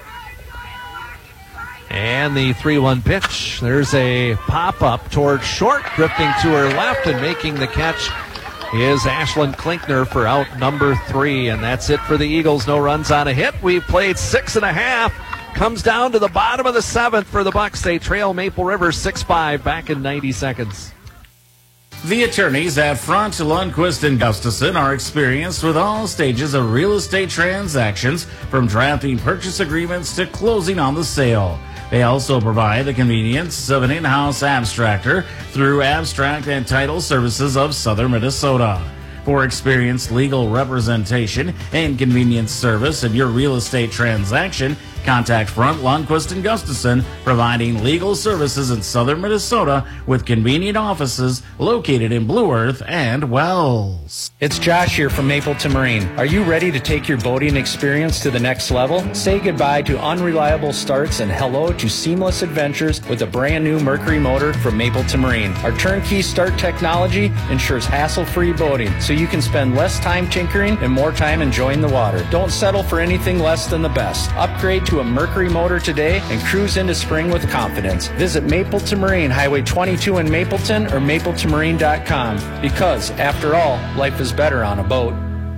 And the three one pitch. There's a pop-up towards short, drifting to her left and making the catch is Ashlyn Klinkner for out number three. And that's it for the Eagles. No runs on a hit. We've played six and a half. Comes down to the bottom of the seventh for the Bucks. They trail Maple River six five back in ninety seconds. The attorneys at Front, Lundquist, and Gustafson are experienced with all stages of real estate transactions, from drafting purchase agreements to closing on the sale. They also provide the convenience of an in-house abstractor through Abstract and Title Services of Southern Minnesota. For experienced legal representation and convenience service in your real estate transaction, contact Front, Lundquist, and Gustafson, providing legal services in Southern Minnesota with convenient offices located in Blue Earth and Wells. It's Josh here from Mapleton Marine. Are you ready to take your boating experience to the next level? Say goodbye to unreliable starts and hello to seamless adventures with a brand new Mercury motor from Mapleton Marine. Our turnkey start technology ensures hassle-free boating, so you can spend less time tinkering and more time enjoying the water. Don't settle for anything less than the best. Upgrade to a Mercury motor today and cruise into spring with confidence. Visit Mapleton Marine, Highway twenty-two in Mapleton, or mapleton marine dot com, because after all, life is better on a boat.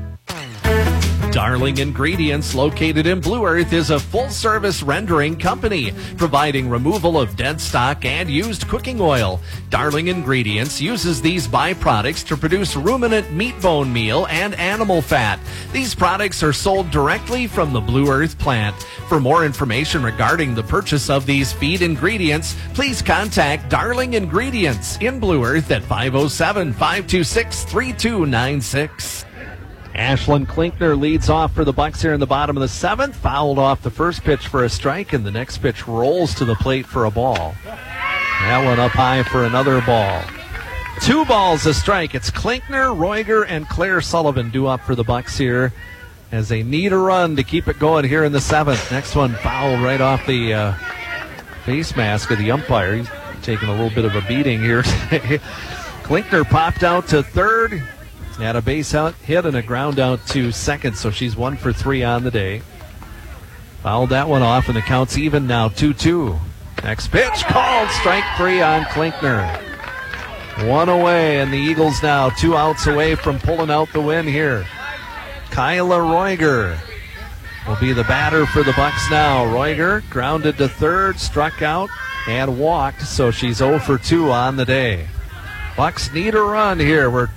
Darling Ingredients, located in Blue Earth, is a full-service rendering company providing removal of dead stock and used cooking oil. Darling Ingredients uses these byproducts to produce ruminant meat bone meal and animal fat. These products are sold directly from the Blue Earth plant. For more information regarding the purchase of these feed ingredients, please contact Darling Ingredients in Blue Earth at five oh seven, five two six, three two nine six. Ashlyn Klinkner leads off for the Bucks here in the bottom of the seventh. Fouled off the first pitch for a strike, and the next pitch rolls to the plate for a ball. That one up high for another ball. Two balls a strike. It's Klinkner, Roiger, and Claire Sullivan due up for the Bucks here as they need a run to keep it going here in the seventh. Next one foul right off the uh, face mask of the umpire. He's taking a little bit of a beating here today. Klinkner popped out to third. Had a base out hit and a ground out to second, so she's one for three on the day. Fouled that one off, and the count's even now, two two. Next pitch called, strike three on Klinkner. One away, and the Eagles now two outs away from pulling out the win here. Kyla Roiger will be the batter for the Bucks now. Roiger grounded to third, struck out, and walked, so she's oh for two on the day. Bucks need a run here. We're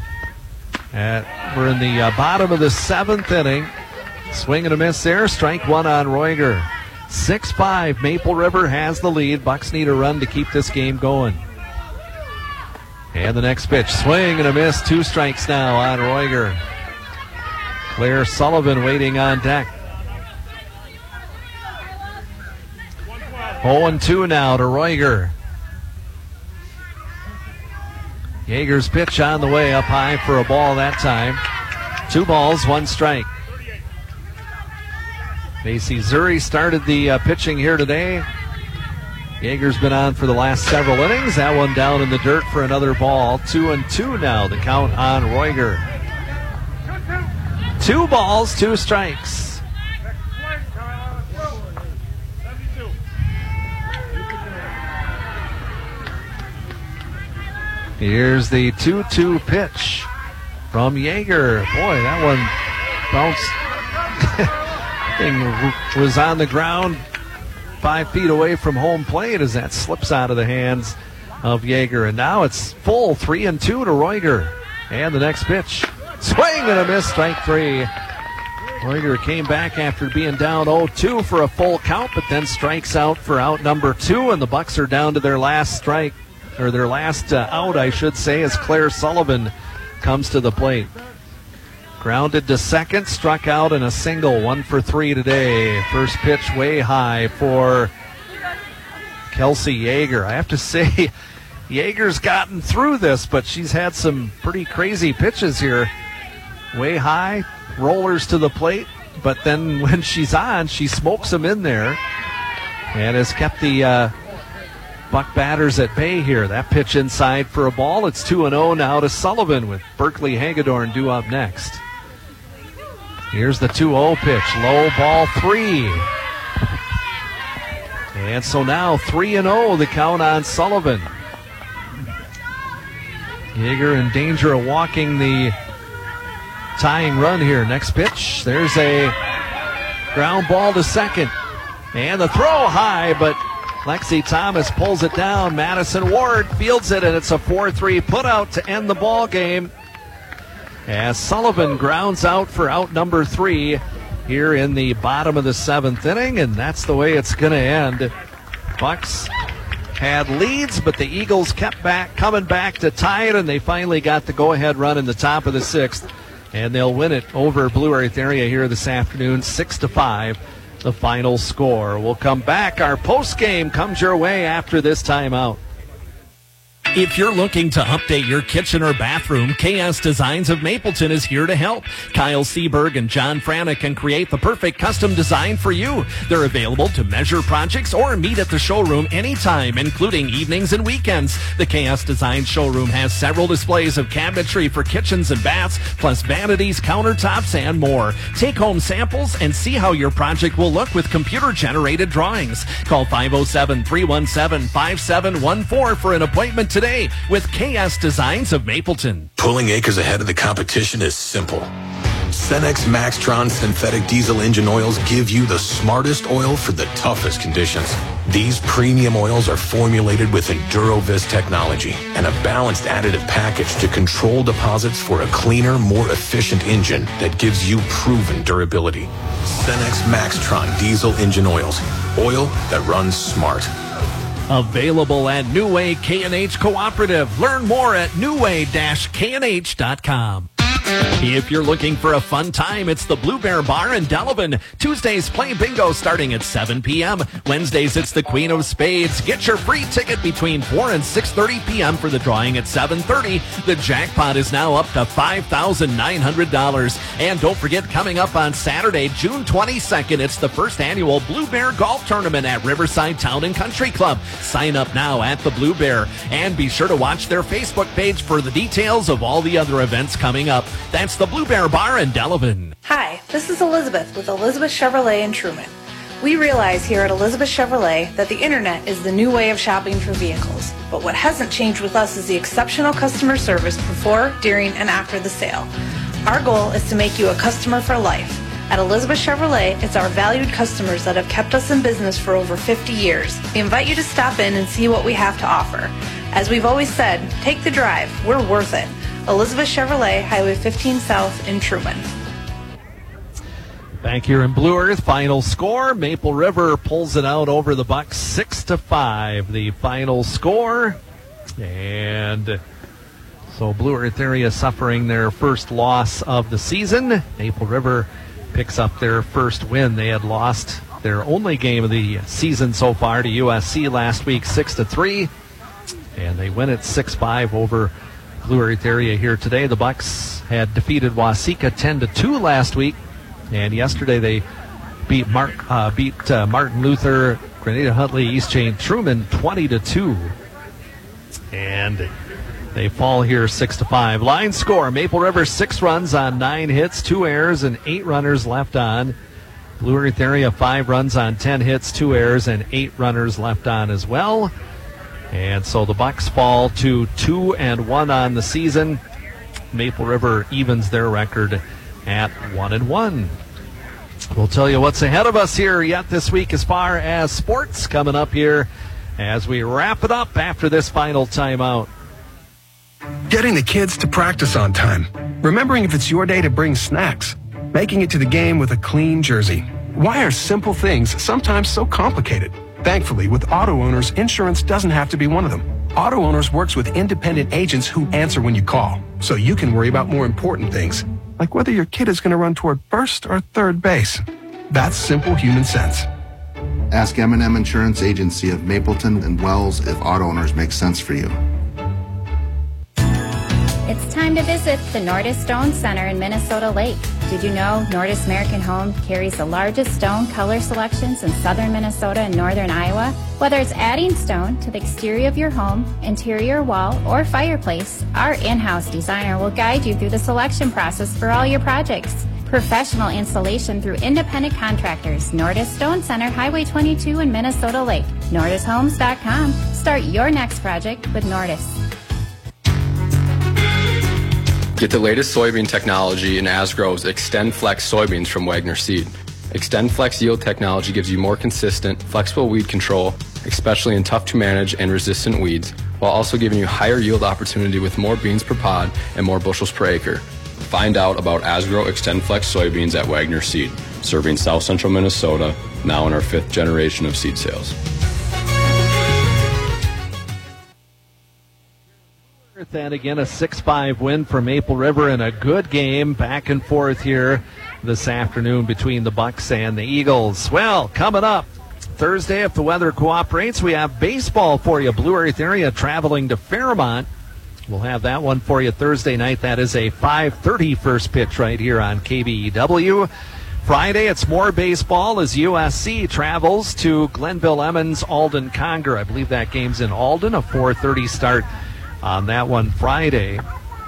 At, we're in the uh, bottom of the seventh inning. Swing and a miss there. Strike one on Roiger. six five. Maple River has the lead. Bucks need a run to keep this game going. And the next pitch. Swing and a miss. Two strikes now on Roiger. Claire Sullivan waiting on deck. oh and two now to Roiger. Yeager's pitch on the way, up high for a ball that time. Two balls, one strike. Macy Zuri started the uh, pitching here today. Yeager's been on for the last several innings. That one down in the dirt for another ball. Two and two now, the count on Roiger. Two balls, two strikes. Here's the two two pitch from Yeager. Boy, that one bounced. Thing was on the ground five feet away from home plate as that slips out of the hands of Yeager. And now it's full three and two to Roiger. And the next pitch. Swing and a miss, strike three. Roiger came back after being down oh two for a full count, but then strikes out for out number two, and the Bucks are down to their last strike. Or their last uh, out, I should say, as Claire Sullivan comes to the plate. Grounded to second, struck out in a single, one for three today. First pitch way high for Kelsey Yeager. I have to say, Yeager's gotten through this, but she's had some pretty crazy pitches here. Way high, rollers to the plate, but then when she's on, she smokes them in there and has kept the uh, Buck batters at bay here. That pitch inside for a ball. It's two and oh now to Sullivan with Berkeley Hagedorn due up next. Here's the two oh pitch. Low ball three. And so now three and oh the count on Sullivan. Yeager in danger of walking the tying run here. Next pitch. There's a ground ball to second. And the throw high, but Lexi Thomas pulls it down. Madison Ward fields it, and it's a four three putout to end the ball game. As Sullivan grounds out for out number three here in the bottom of the seventh inning, and that's the way it's going to end. Bucks had leads, but the Eagles kept back, coming back to tie it, and they finally got the go-ahead run in the top of the sixth, and they'll win it over Blue Earth area here this afternoon, six to five, the final score. We'll come back. Our post-game comes your way after this timeout. If you're looking to update your kitchen or bathroom, K S Designs of Mapleton is here to help. Kyle Seberg and John Frana can create the perfect custom design for you. They're available to measure projects or meet at the showroom anytime, including evenings and weekends. The K S Design showroom has several displays of cabinetry for kitchens and baths, plus vanities, countertops, and more. Take home samples and see how your project will look with computer-generated drawings. Call five oh seven, three one seven, five seven one four for an appointment today with K S Designs of Mapleton. Pulling acres ahead of the competition is simple. Cenex Maxtron synthetic diesel engine oils give you the smartest oil for the toughest conditions. These premium oils are formulated with EnduroVis technology and a balanced additive package to control deposits for a cleaner, more efficient engine that gives you proven durability. Cenex Maxtron diesel engine oils. Oil that runs smart. Available at New Way K and H Cooperative. Learn more at new way dash K and H dot com. If you're looking for a fun time, it's the Blue Bear Bar in Delavan. Tuesdays, play bingo starting at seven p.m. Wednesdays, it's the Queen of Spades. Get your free ticket between four and six thirty p.m. for the drawing at seven thirty. The jackpot is now up to five thousand nine hundred dollars. And don't forget, coming up on Saturday, June twenty-second, it's the first annual Blue Bear Golf Tournament at Riverside Town and Country Club. Sign up now at the Blue Bear. And be sure to watch their Facebook page for the details of all the other events coming up. That's the Blue Bear Bar in Delavan. Hi, this is Elizabeth with Elizabeth Chevrolet in Truman. We realize here at Elizabeth Chevrolet that the internet is the new way of shopping for vehicles. But what hasn't changed with us is the exceptional customer service before, during, and after the sale. Our goal is to make you a customer for life. At Elizabeth Chevrolet, it's our valued customers that have kept us in business for over fifty years. We invite you to stop in and see what we have to offer. As we've always said, take the drive. We're worth it. Elizabeth Chevrolet, Highway fifteen South in Truman. Back here in Blue Earth, final score. Maple River pulls it out over the Bucks, six to five. The final score, and so Blue Earth area suffering their first loss of the season. Maple River picks up their first win. They had lost their only game of the season so far to U S C last week, six to three, and they win it six five over Blue Earth area here today. The Bucks had defeated Waseca ten to two last week, and yesterday they beat Mark uh, beat uh, Martin Luther, Grenada Huntley, East Chain Truman twenty to two, and they fall here six to five. Line score: Maple River six runs on nine hits, two errors, and eight runners left on. Blue Earth area five runs on ten hits, two errors, and eight runners left on as well. And so the Bucks fall to two and one on the season. Maple River evens their record at one and one. We'll tell you what's ahead of us here yet this week as far as sports coming up here as we wrap it up after this final timeout. Getting the kids to practice on time. Remembering if it's your day to bring snacks. Making it to the game with a clean jersey. Why are simple things sometimes so complicated? Thankfully, with Auto Owners, insurance doesn't have to be one of them. Auto Owners works with independent agents who answer when you call, so you can worry about more important things, like whether your kid is going to run toward first or third base. That's simple human sense. Ask M and M Insurance Agency of Mapleton and Wells if Auto Owners makes sense for you. It's time to visit the Nordis Stone Center in Minnesota Lake. Did you know Nordis American Home carries the largest stone color selections in southern Minnesota and northern Iowa? Whether it's adding stone to the exterior of your home, interior wall, or fireplace, our in-house designer will guide you through the selection process for all your projects. Professional installation through independent contractors. Nordis Stone Center, Highway twenty-two in Minnesota Lake. Nordis Homes dot com. Start your next project with Nordis. Get the latest soybean technology in Asgro's Extend Flex soybeans from Wagner Seed. Extend Flex yield technology gives you more consistent, flexible weed control, especially in tough to manage and resistant weeds, while also giving you higher yield opportunity with more beans per pod and more bushels per acre. Find out about Asgro Extend Flex soybeans at Wagner Seed, serving South Central Minnesota, now in our fifth generation of seed sales. And again, a six five win for Maple River and a good game back and forth here this afternoon between the Bucks and the Eagles. Well, coming up Thursday, if the weather cooperates, we have baseball for you. Blue Earth area traveling to Fairmont. We'll have that one for you Thursday night. That is a five thirty first pitch right here on K B E W. Friday, it's more baseball as U S C travels to Glenville Emmons, Alden Conger. I believe that game's in Alden, a four thirty start on that one Friday.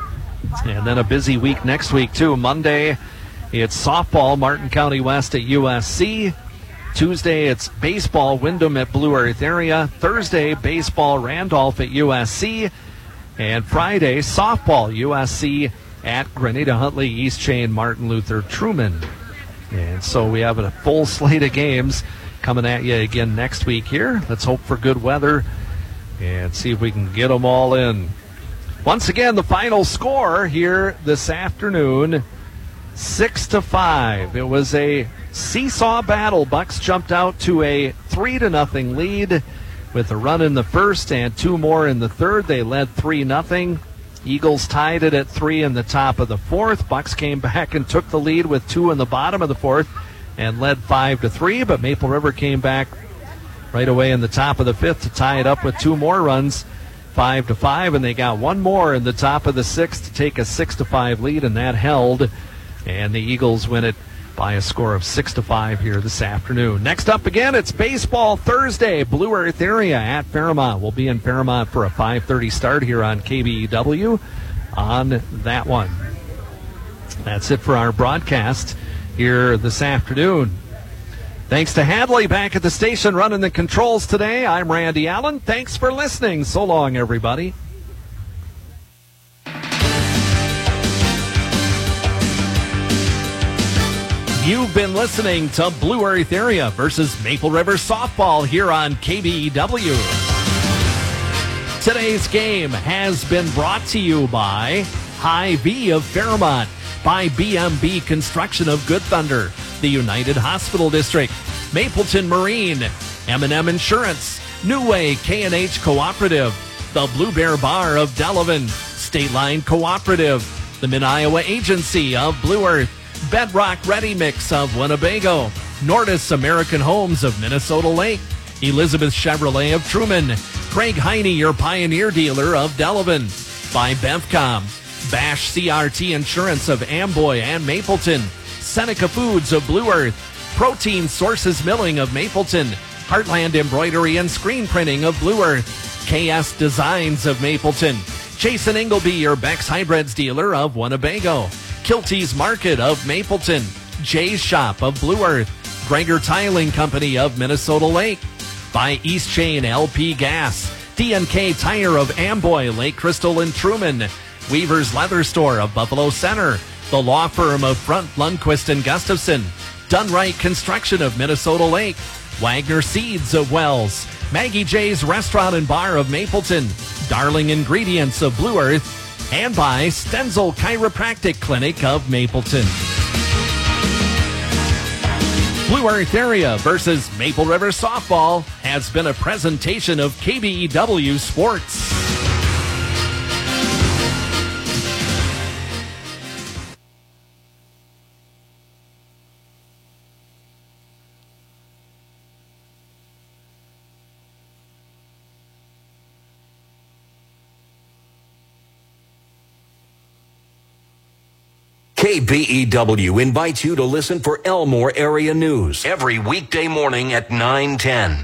And then a busy week next week, too. Monday, it's softball, Martin County West at U S C. Tuesday, it's baseball, Wyndham at Blue Earth area. Thursday, baseball, Randolph at U S C. And Friday, softball, U S C at Grenada Huntley, East Chain, Martin Luther Truman. And so we have a full slate of games coming at you again next week here. Let's hope for good weather and see if we can get them all in. Once again, the final score here this afternoon, six to five. It was a seesaw battle. Bucks jumped out to a three to nothing lead with a run in the first and two more in the third. They led three nothing. Eagles tied it at three in the top of the fourth. Bucks came back and took the lead with two in the bottom of the fourth and led five to three. But Maple River came back right away in the top of the fifth to tie it up with two more runs, five to five, and they got one more in the top of the sixth to take a six to five lead, and that held. And the Eagles win it by a score of six to five here this afternoon. Next up again, it's baseball Thursday. Blue Earth area at Fairmont. We'll be in Fairmont for a five thirty start here on K B E W on that one. That's it for our broadcast here this afternoon. Thanks to Hadley back at the station running the controls today. I'm Randy Allen. Thanks for listening. So long, everybody. You've been listening to Blue Earth area versus Maple River softball here on K B E W. Today's game has been brought to you by Hy-Vee of Fairmont, by B M B Construction of Good Thunder, the United Hospital District, Mapleton Marine, M and M Insurance, New Way K and H Cooperative, the Blue Bear Bar of Delavan, State Line Cooperative, the Mid-Iowa Agency of Blue Earth, Bedrock Ready Mix of Winnebago, Nordis American Homes of Minnesota Lake, Elizabeth Chevrolet of Truman, Craig Heine, your Pioneer dealer of Delavan, by Bevcom, Bash C R T Insurance of Amboy and Mapleton, Seneca Foods of Blue Earth, Protein Sources Milling of Mapleton, Heartland Embroidery and Screen Printing of Blue Earth, K S Designs of Mapleton, Jason Ingleby, your Beck's Hybrids dealer of Winnebago, Kilty's Market of Mapleton, Jay's Shop of Blue Earth, Gregor Tiling Company of Minnesota Lake, by East Chain L P Gas, D and K Tire of Amboy, Lake Crystal and Truman, Weaver's Leather Store of Buffalo Center, the law firm of Front, Lundquist and Gustafson, Dunright Construction of Minnesota Lake, Wagner Seeds of Wells, Maggie J's Restaurant and Bar of Mapleton, Darling Ingredients of Blue Earth, and by Stenzel Chiropractic Clinic of Mapleton. Blue Earth area versus Maple River softball has been a presentation of K B E W Sports. K B E W invites you to listen for Elmore area news every weekday morning at nine ten.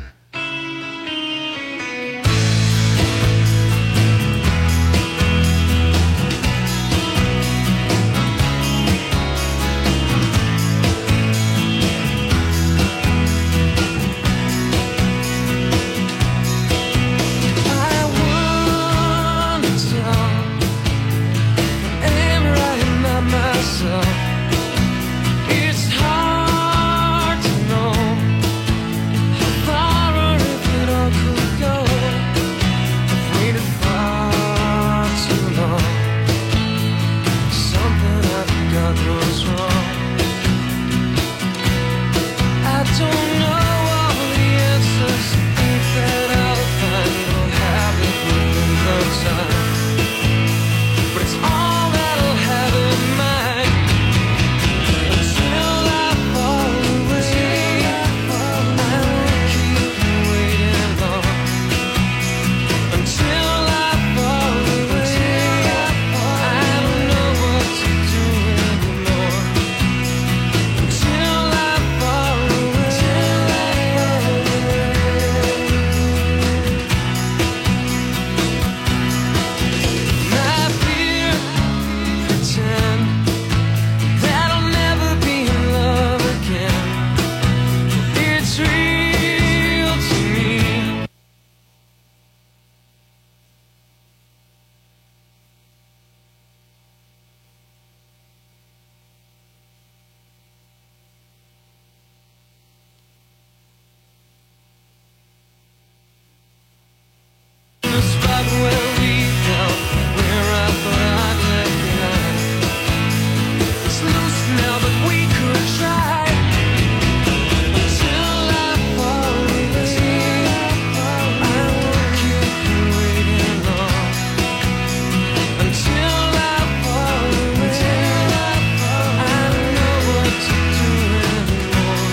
the spot where we fell, where I thought I'd left behind. It's loose now, but we could try. Until I fall away, I won't keep you waiting long. Until I fall away, I don't know what to do anymore.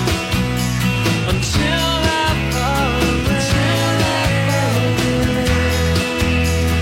Until I fall away, until I fall away.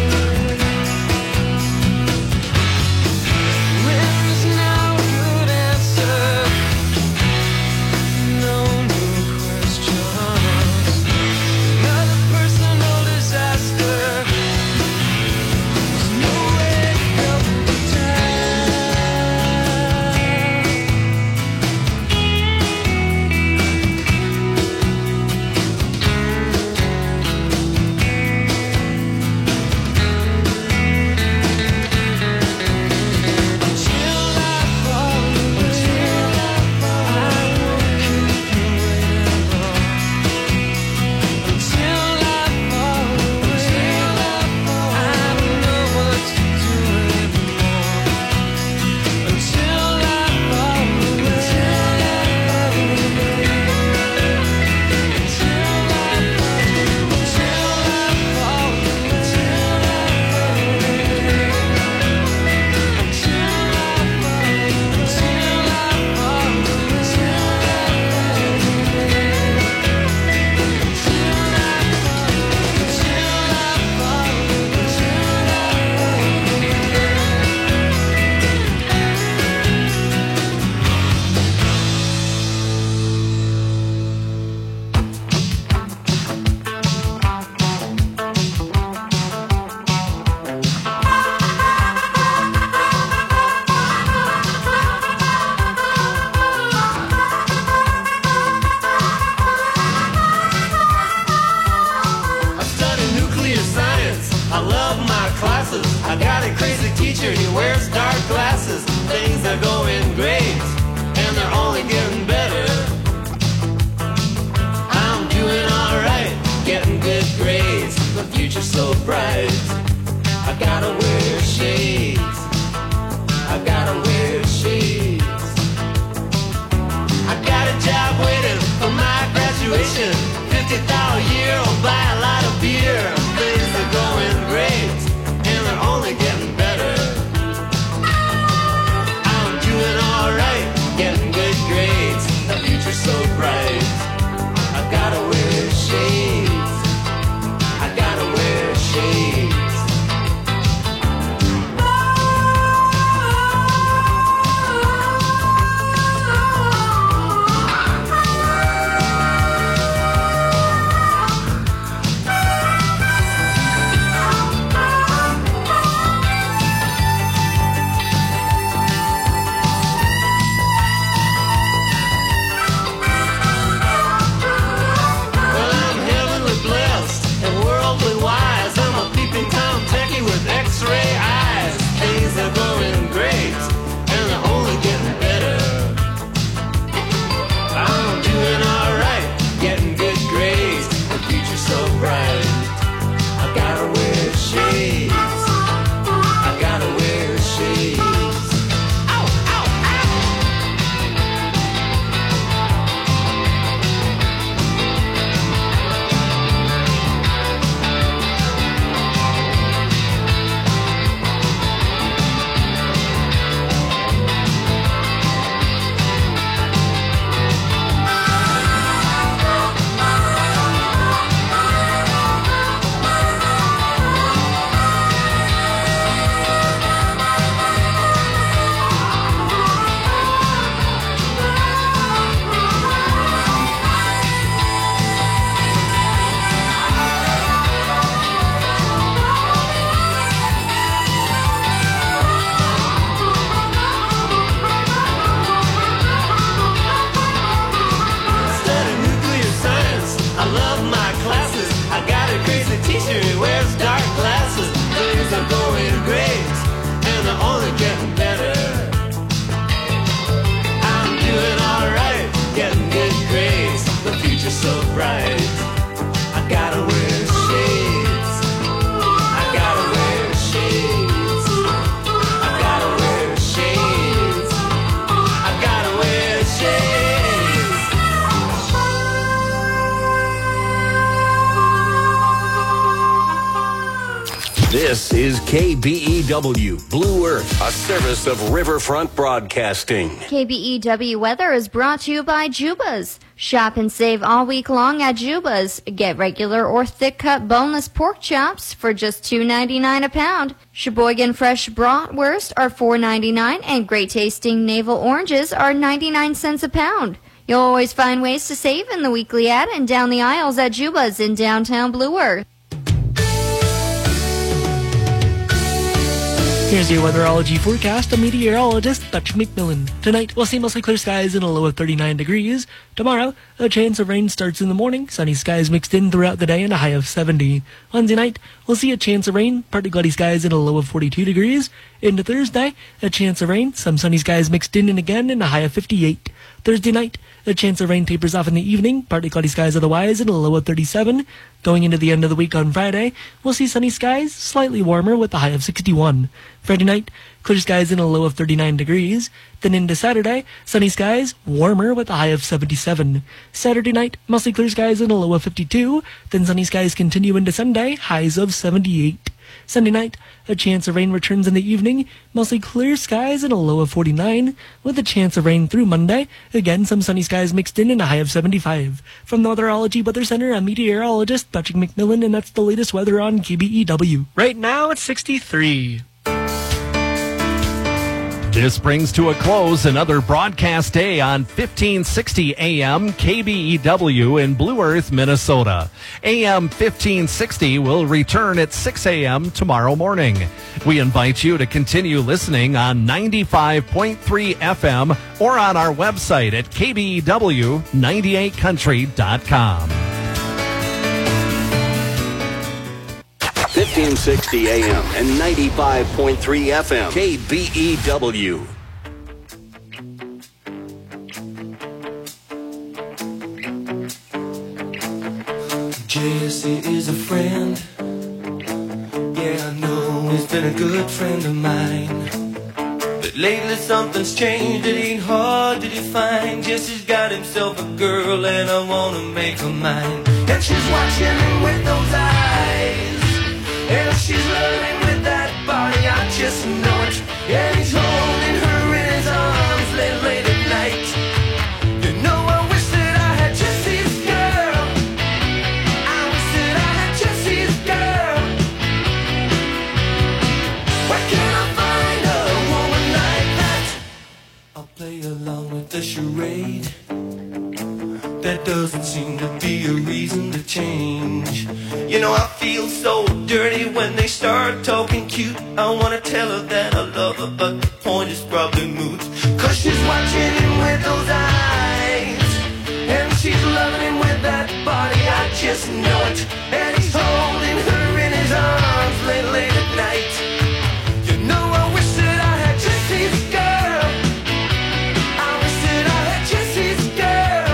This is K B E W Blue Earth, a service of Riverfront Broadcasting. K B E W weather is brought to you by Jubas. Shop and save all week long at Jubas. Get regular or thick cut boneless pork chops for just two ninety-nine a pound. Sheboygan fresh bratwurst are four ninety-nine, and great tasting navel oranges are ninety-nine cents a pound. You'll always find ways to save in the weekly ad and down the aisles at Jubas in downtown Blue Earth. Here's your weatherology forecast. I'm meteorologist Patrick McMillan. Tonight, we'll see mostly clear skies and a low of thirty-nine degrees. Tomorrow, a chance of rain starts in the morning. Sunny skies mixed in throughout the day and a high of seventy. Wednesday night, we'll see a chance of rain, partly cloudy skies and a low of forty-two degrees. Into Thursday, a chance of rain, some sunny skies mixed in and again and a high of fifty-eight. Thursday night, a chance of rain tapers off in the evening, partly cloudy skies otherwise and a low of thirty-seven. Going into the end of the week on Friday, we'll see sunny skies, slightly warmer with a high of sixty-one. Friday night, clear skies and a low of thirty-nine degrees. Then into Saturday, sunny skies, warmer with a high of seventy-seven. Saturday night, mostly clear skies and a low of fifty-two. Then sunny skies continue into Sunday, highs of seventy-eight. Sunday night, a chance of rain returns in the evening, mostly clear skies and a low of forty-nine, with a chance of rain through Monday. Again, some sunny skies mixed in and a high of seventy-five. From the Weatherology Weather Center, I'm meteorologist Patrick McMillan, and that's the latest weather on K B E W. Right now, it's sixty-three. This brings to a close another broadcast day on fifteen sixty A M K B E W in Blue Earth, Minnesota. A M fifteen sixty will return at six A M tomorrow morning. We invite you to continue listening on ninety-five point three F M or on our website at K B E W ninety-eight country dot com. fifteen sixty A M and ninety-five point three F M. K B E W. Jesse is a friend. Yeah, I know he's been a good friend of mine. But lately something's changed, it ain't hard to define. Jesse's got himself a girl and I wanna make her mine. And she's watching him with those eyes, and she's loving with that body, I just know it. And he's holding her in his arms late, late at night. You know I wish that I had Jesse's girl. I wish that I had Jesse's girl. Where can I find a woman like that? I'll play along with the charade. That doesn't seem to be a reason to change. You know I feel so dirty when they start talking cute. I wanna tell her that I love her, but the point is probably moot. Cause she's watching him with those eyes, and she's loving him with that body, I just know it. And he's holding her in his arms late, late at night. You know I wish that I had Jesse's girl. I wish that I had Jesse's girl.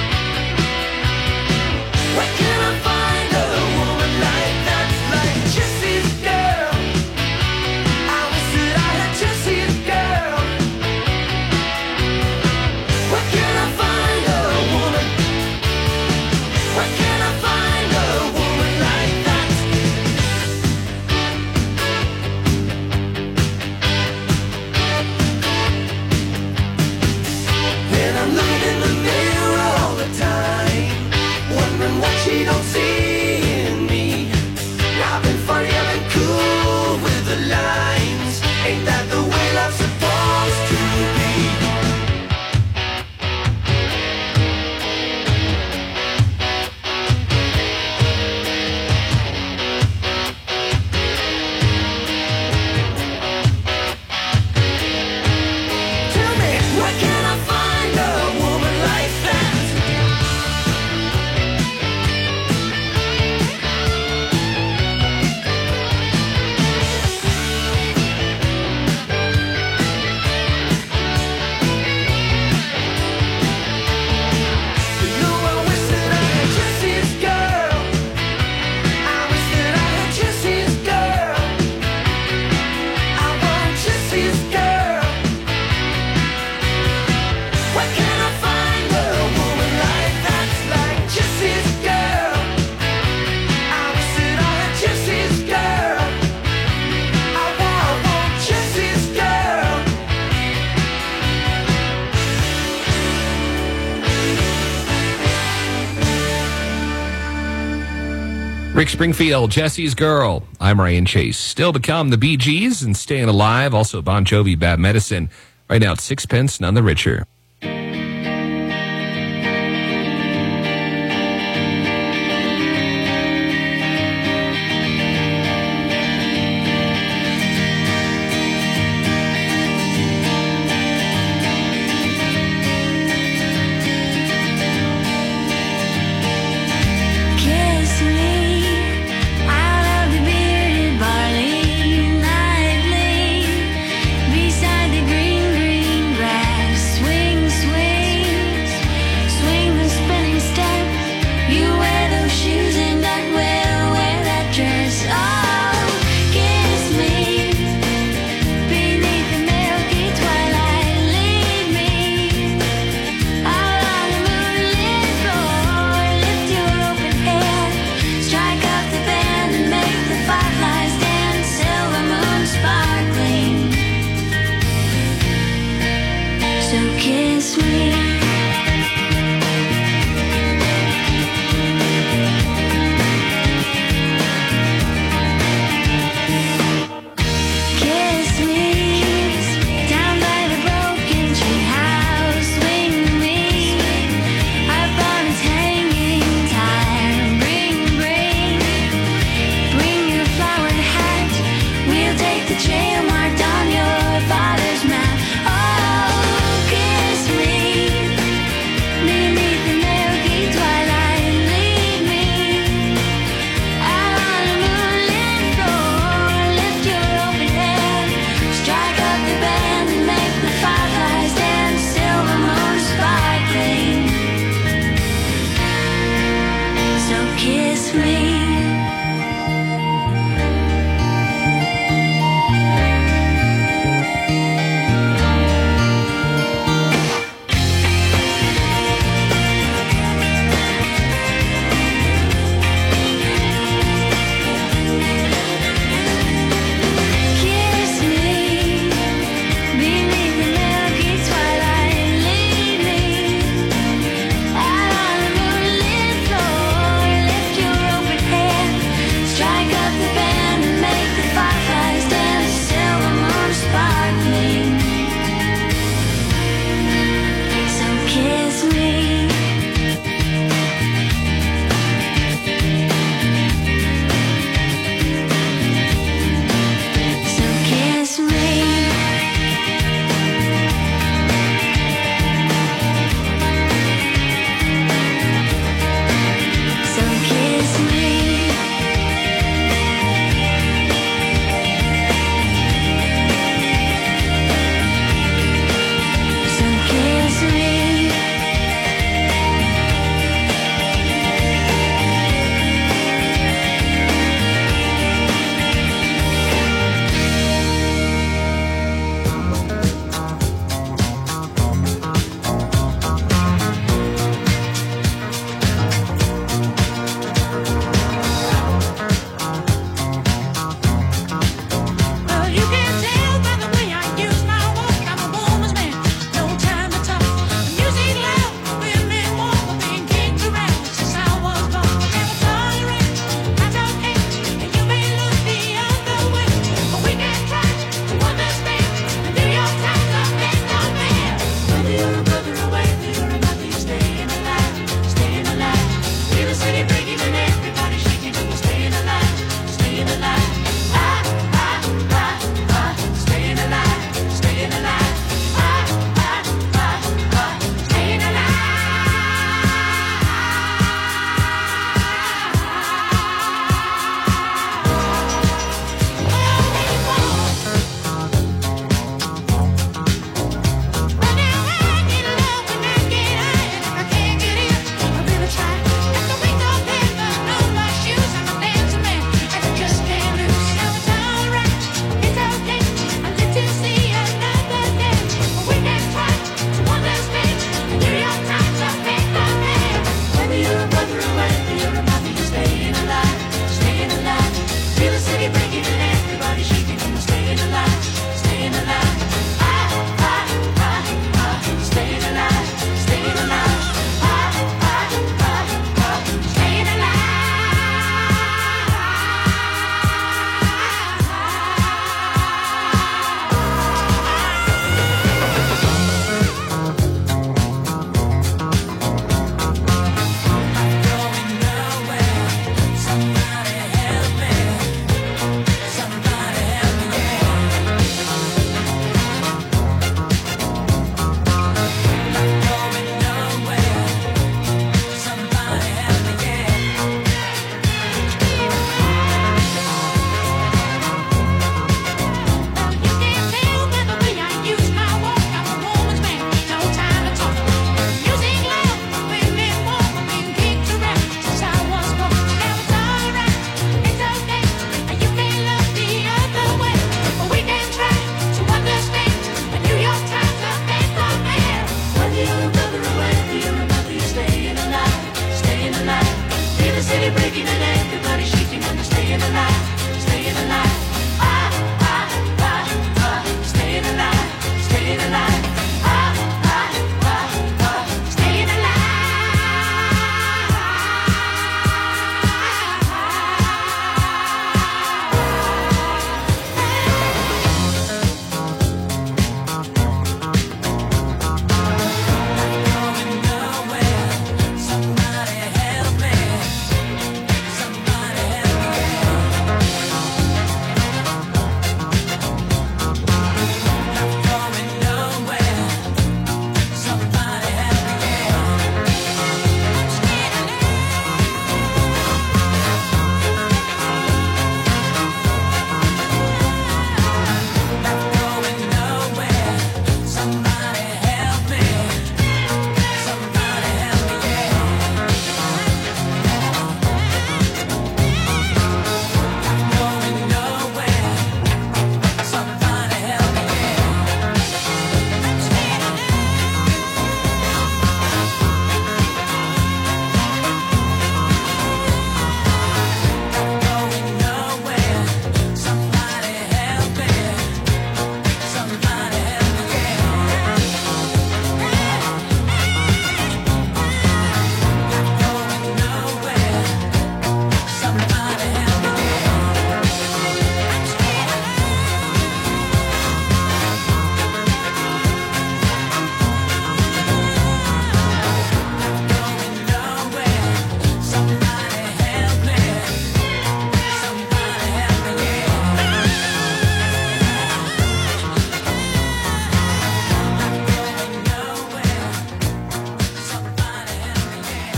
Where can I find a woman like that, like Jesse's girl? I wish that I had Jesse's girl. Where can I find a woman? Where can I find a woman Rick Springfield, Jesse's Girl. I'm Ryan Chase. Still to come, the Bee Gees and Staying Alive. Also, Bon Jovi, Bad Medicine. Right now, it's Sixpence None the Richer. Beside the green, green grass, swing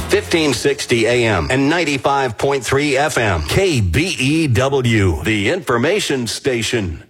fifteen sixty A M and ninety-five point three F M. K B E W, the information station.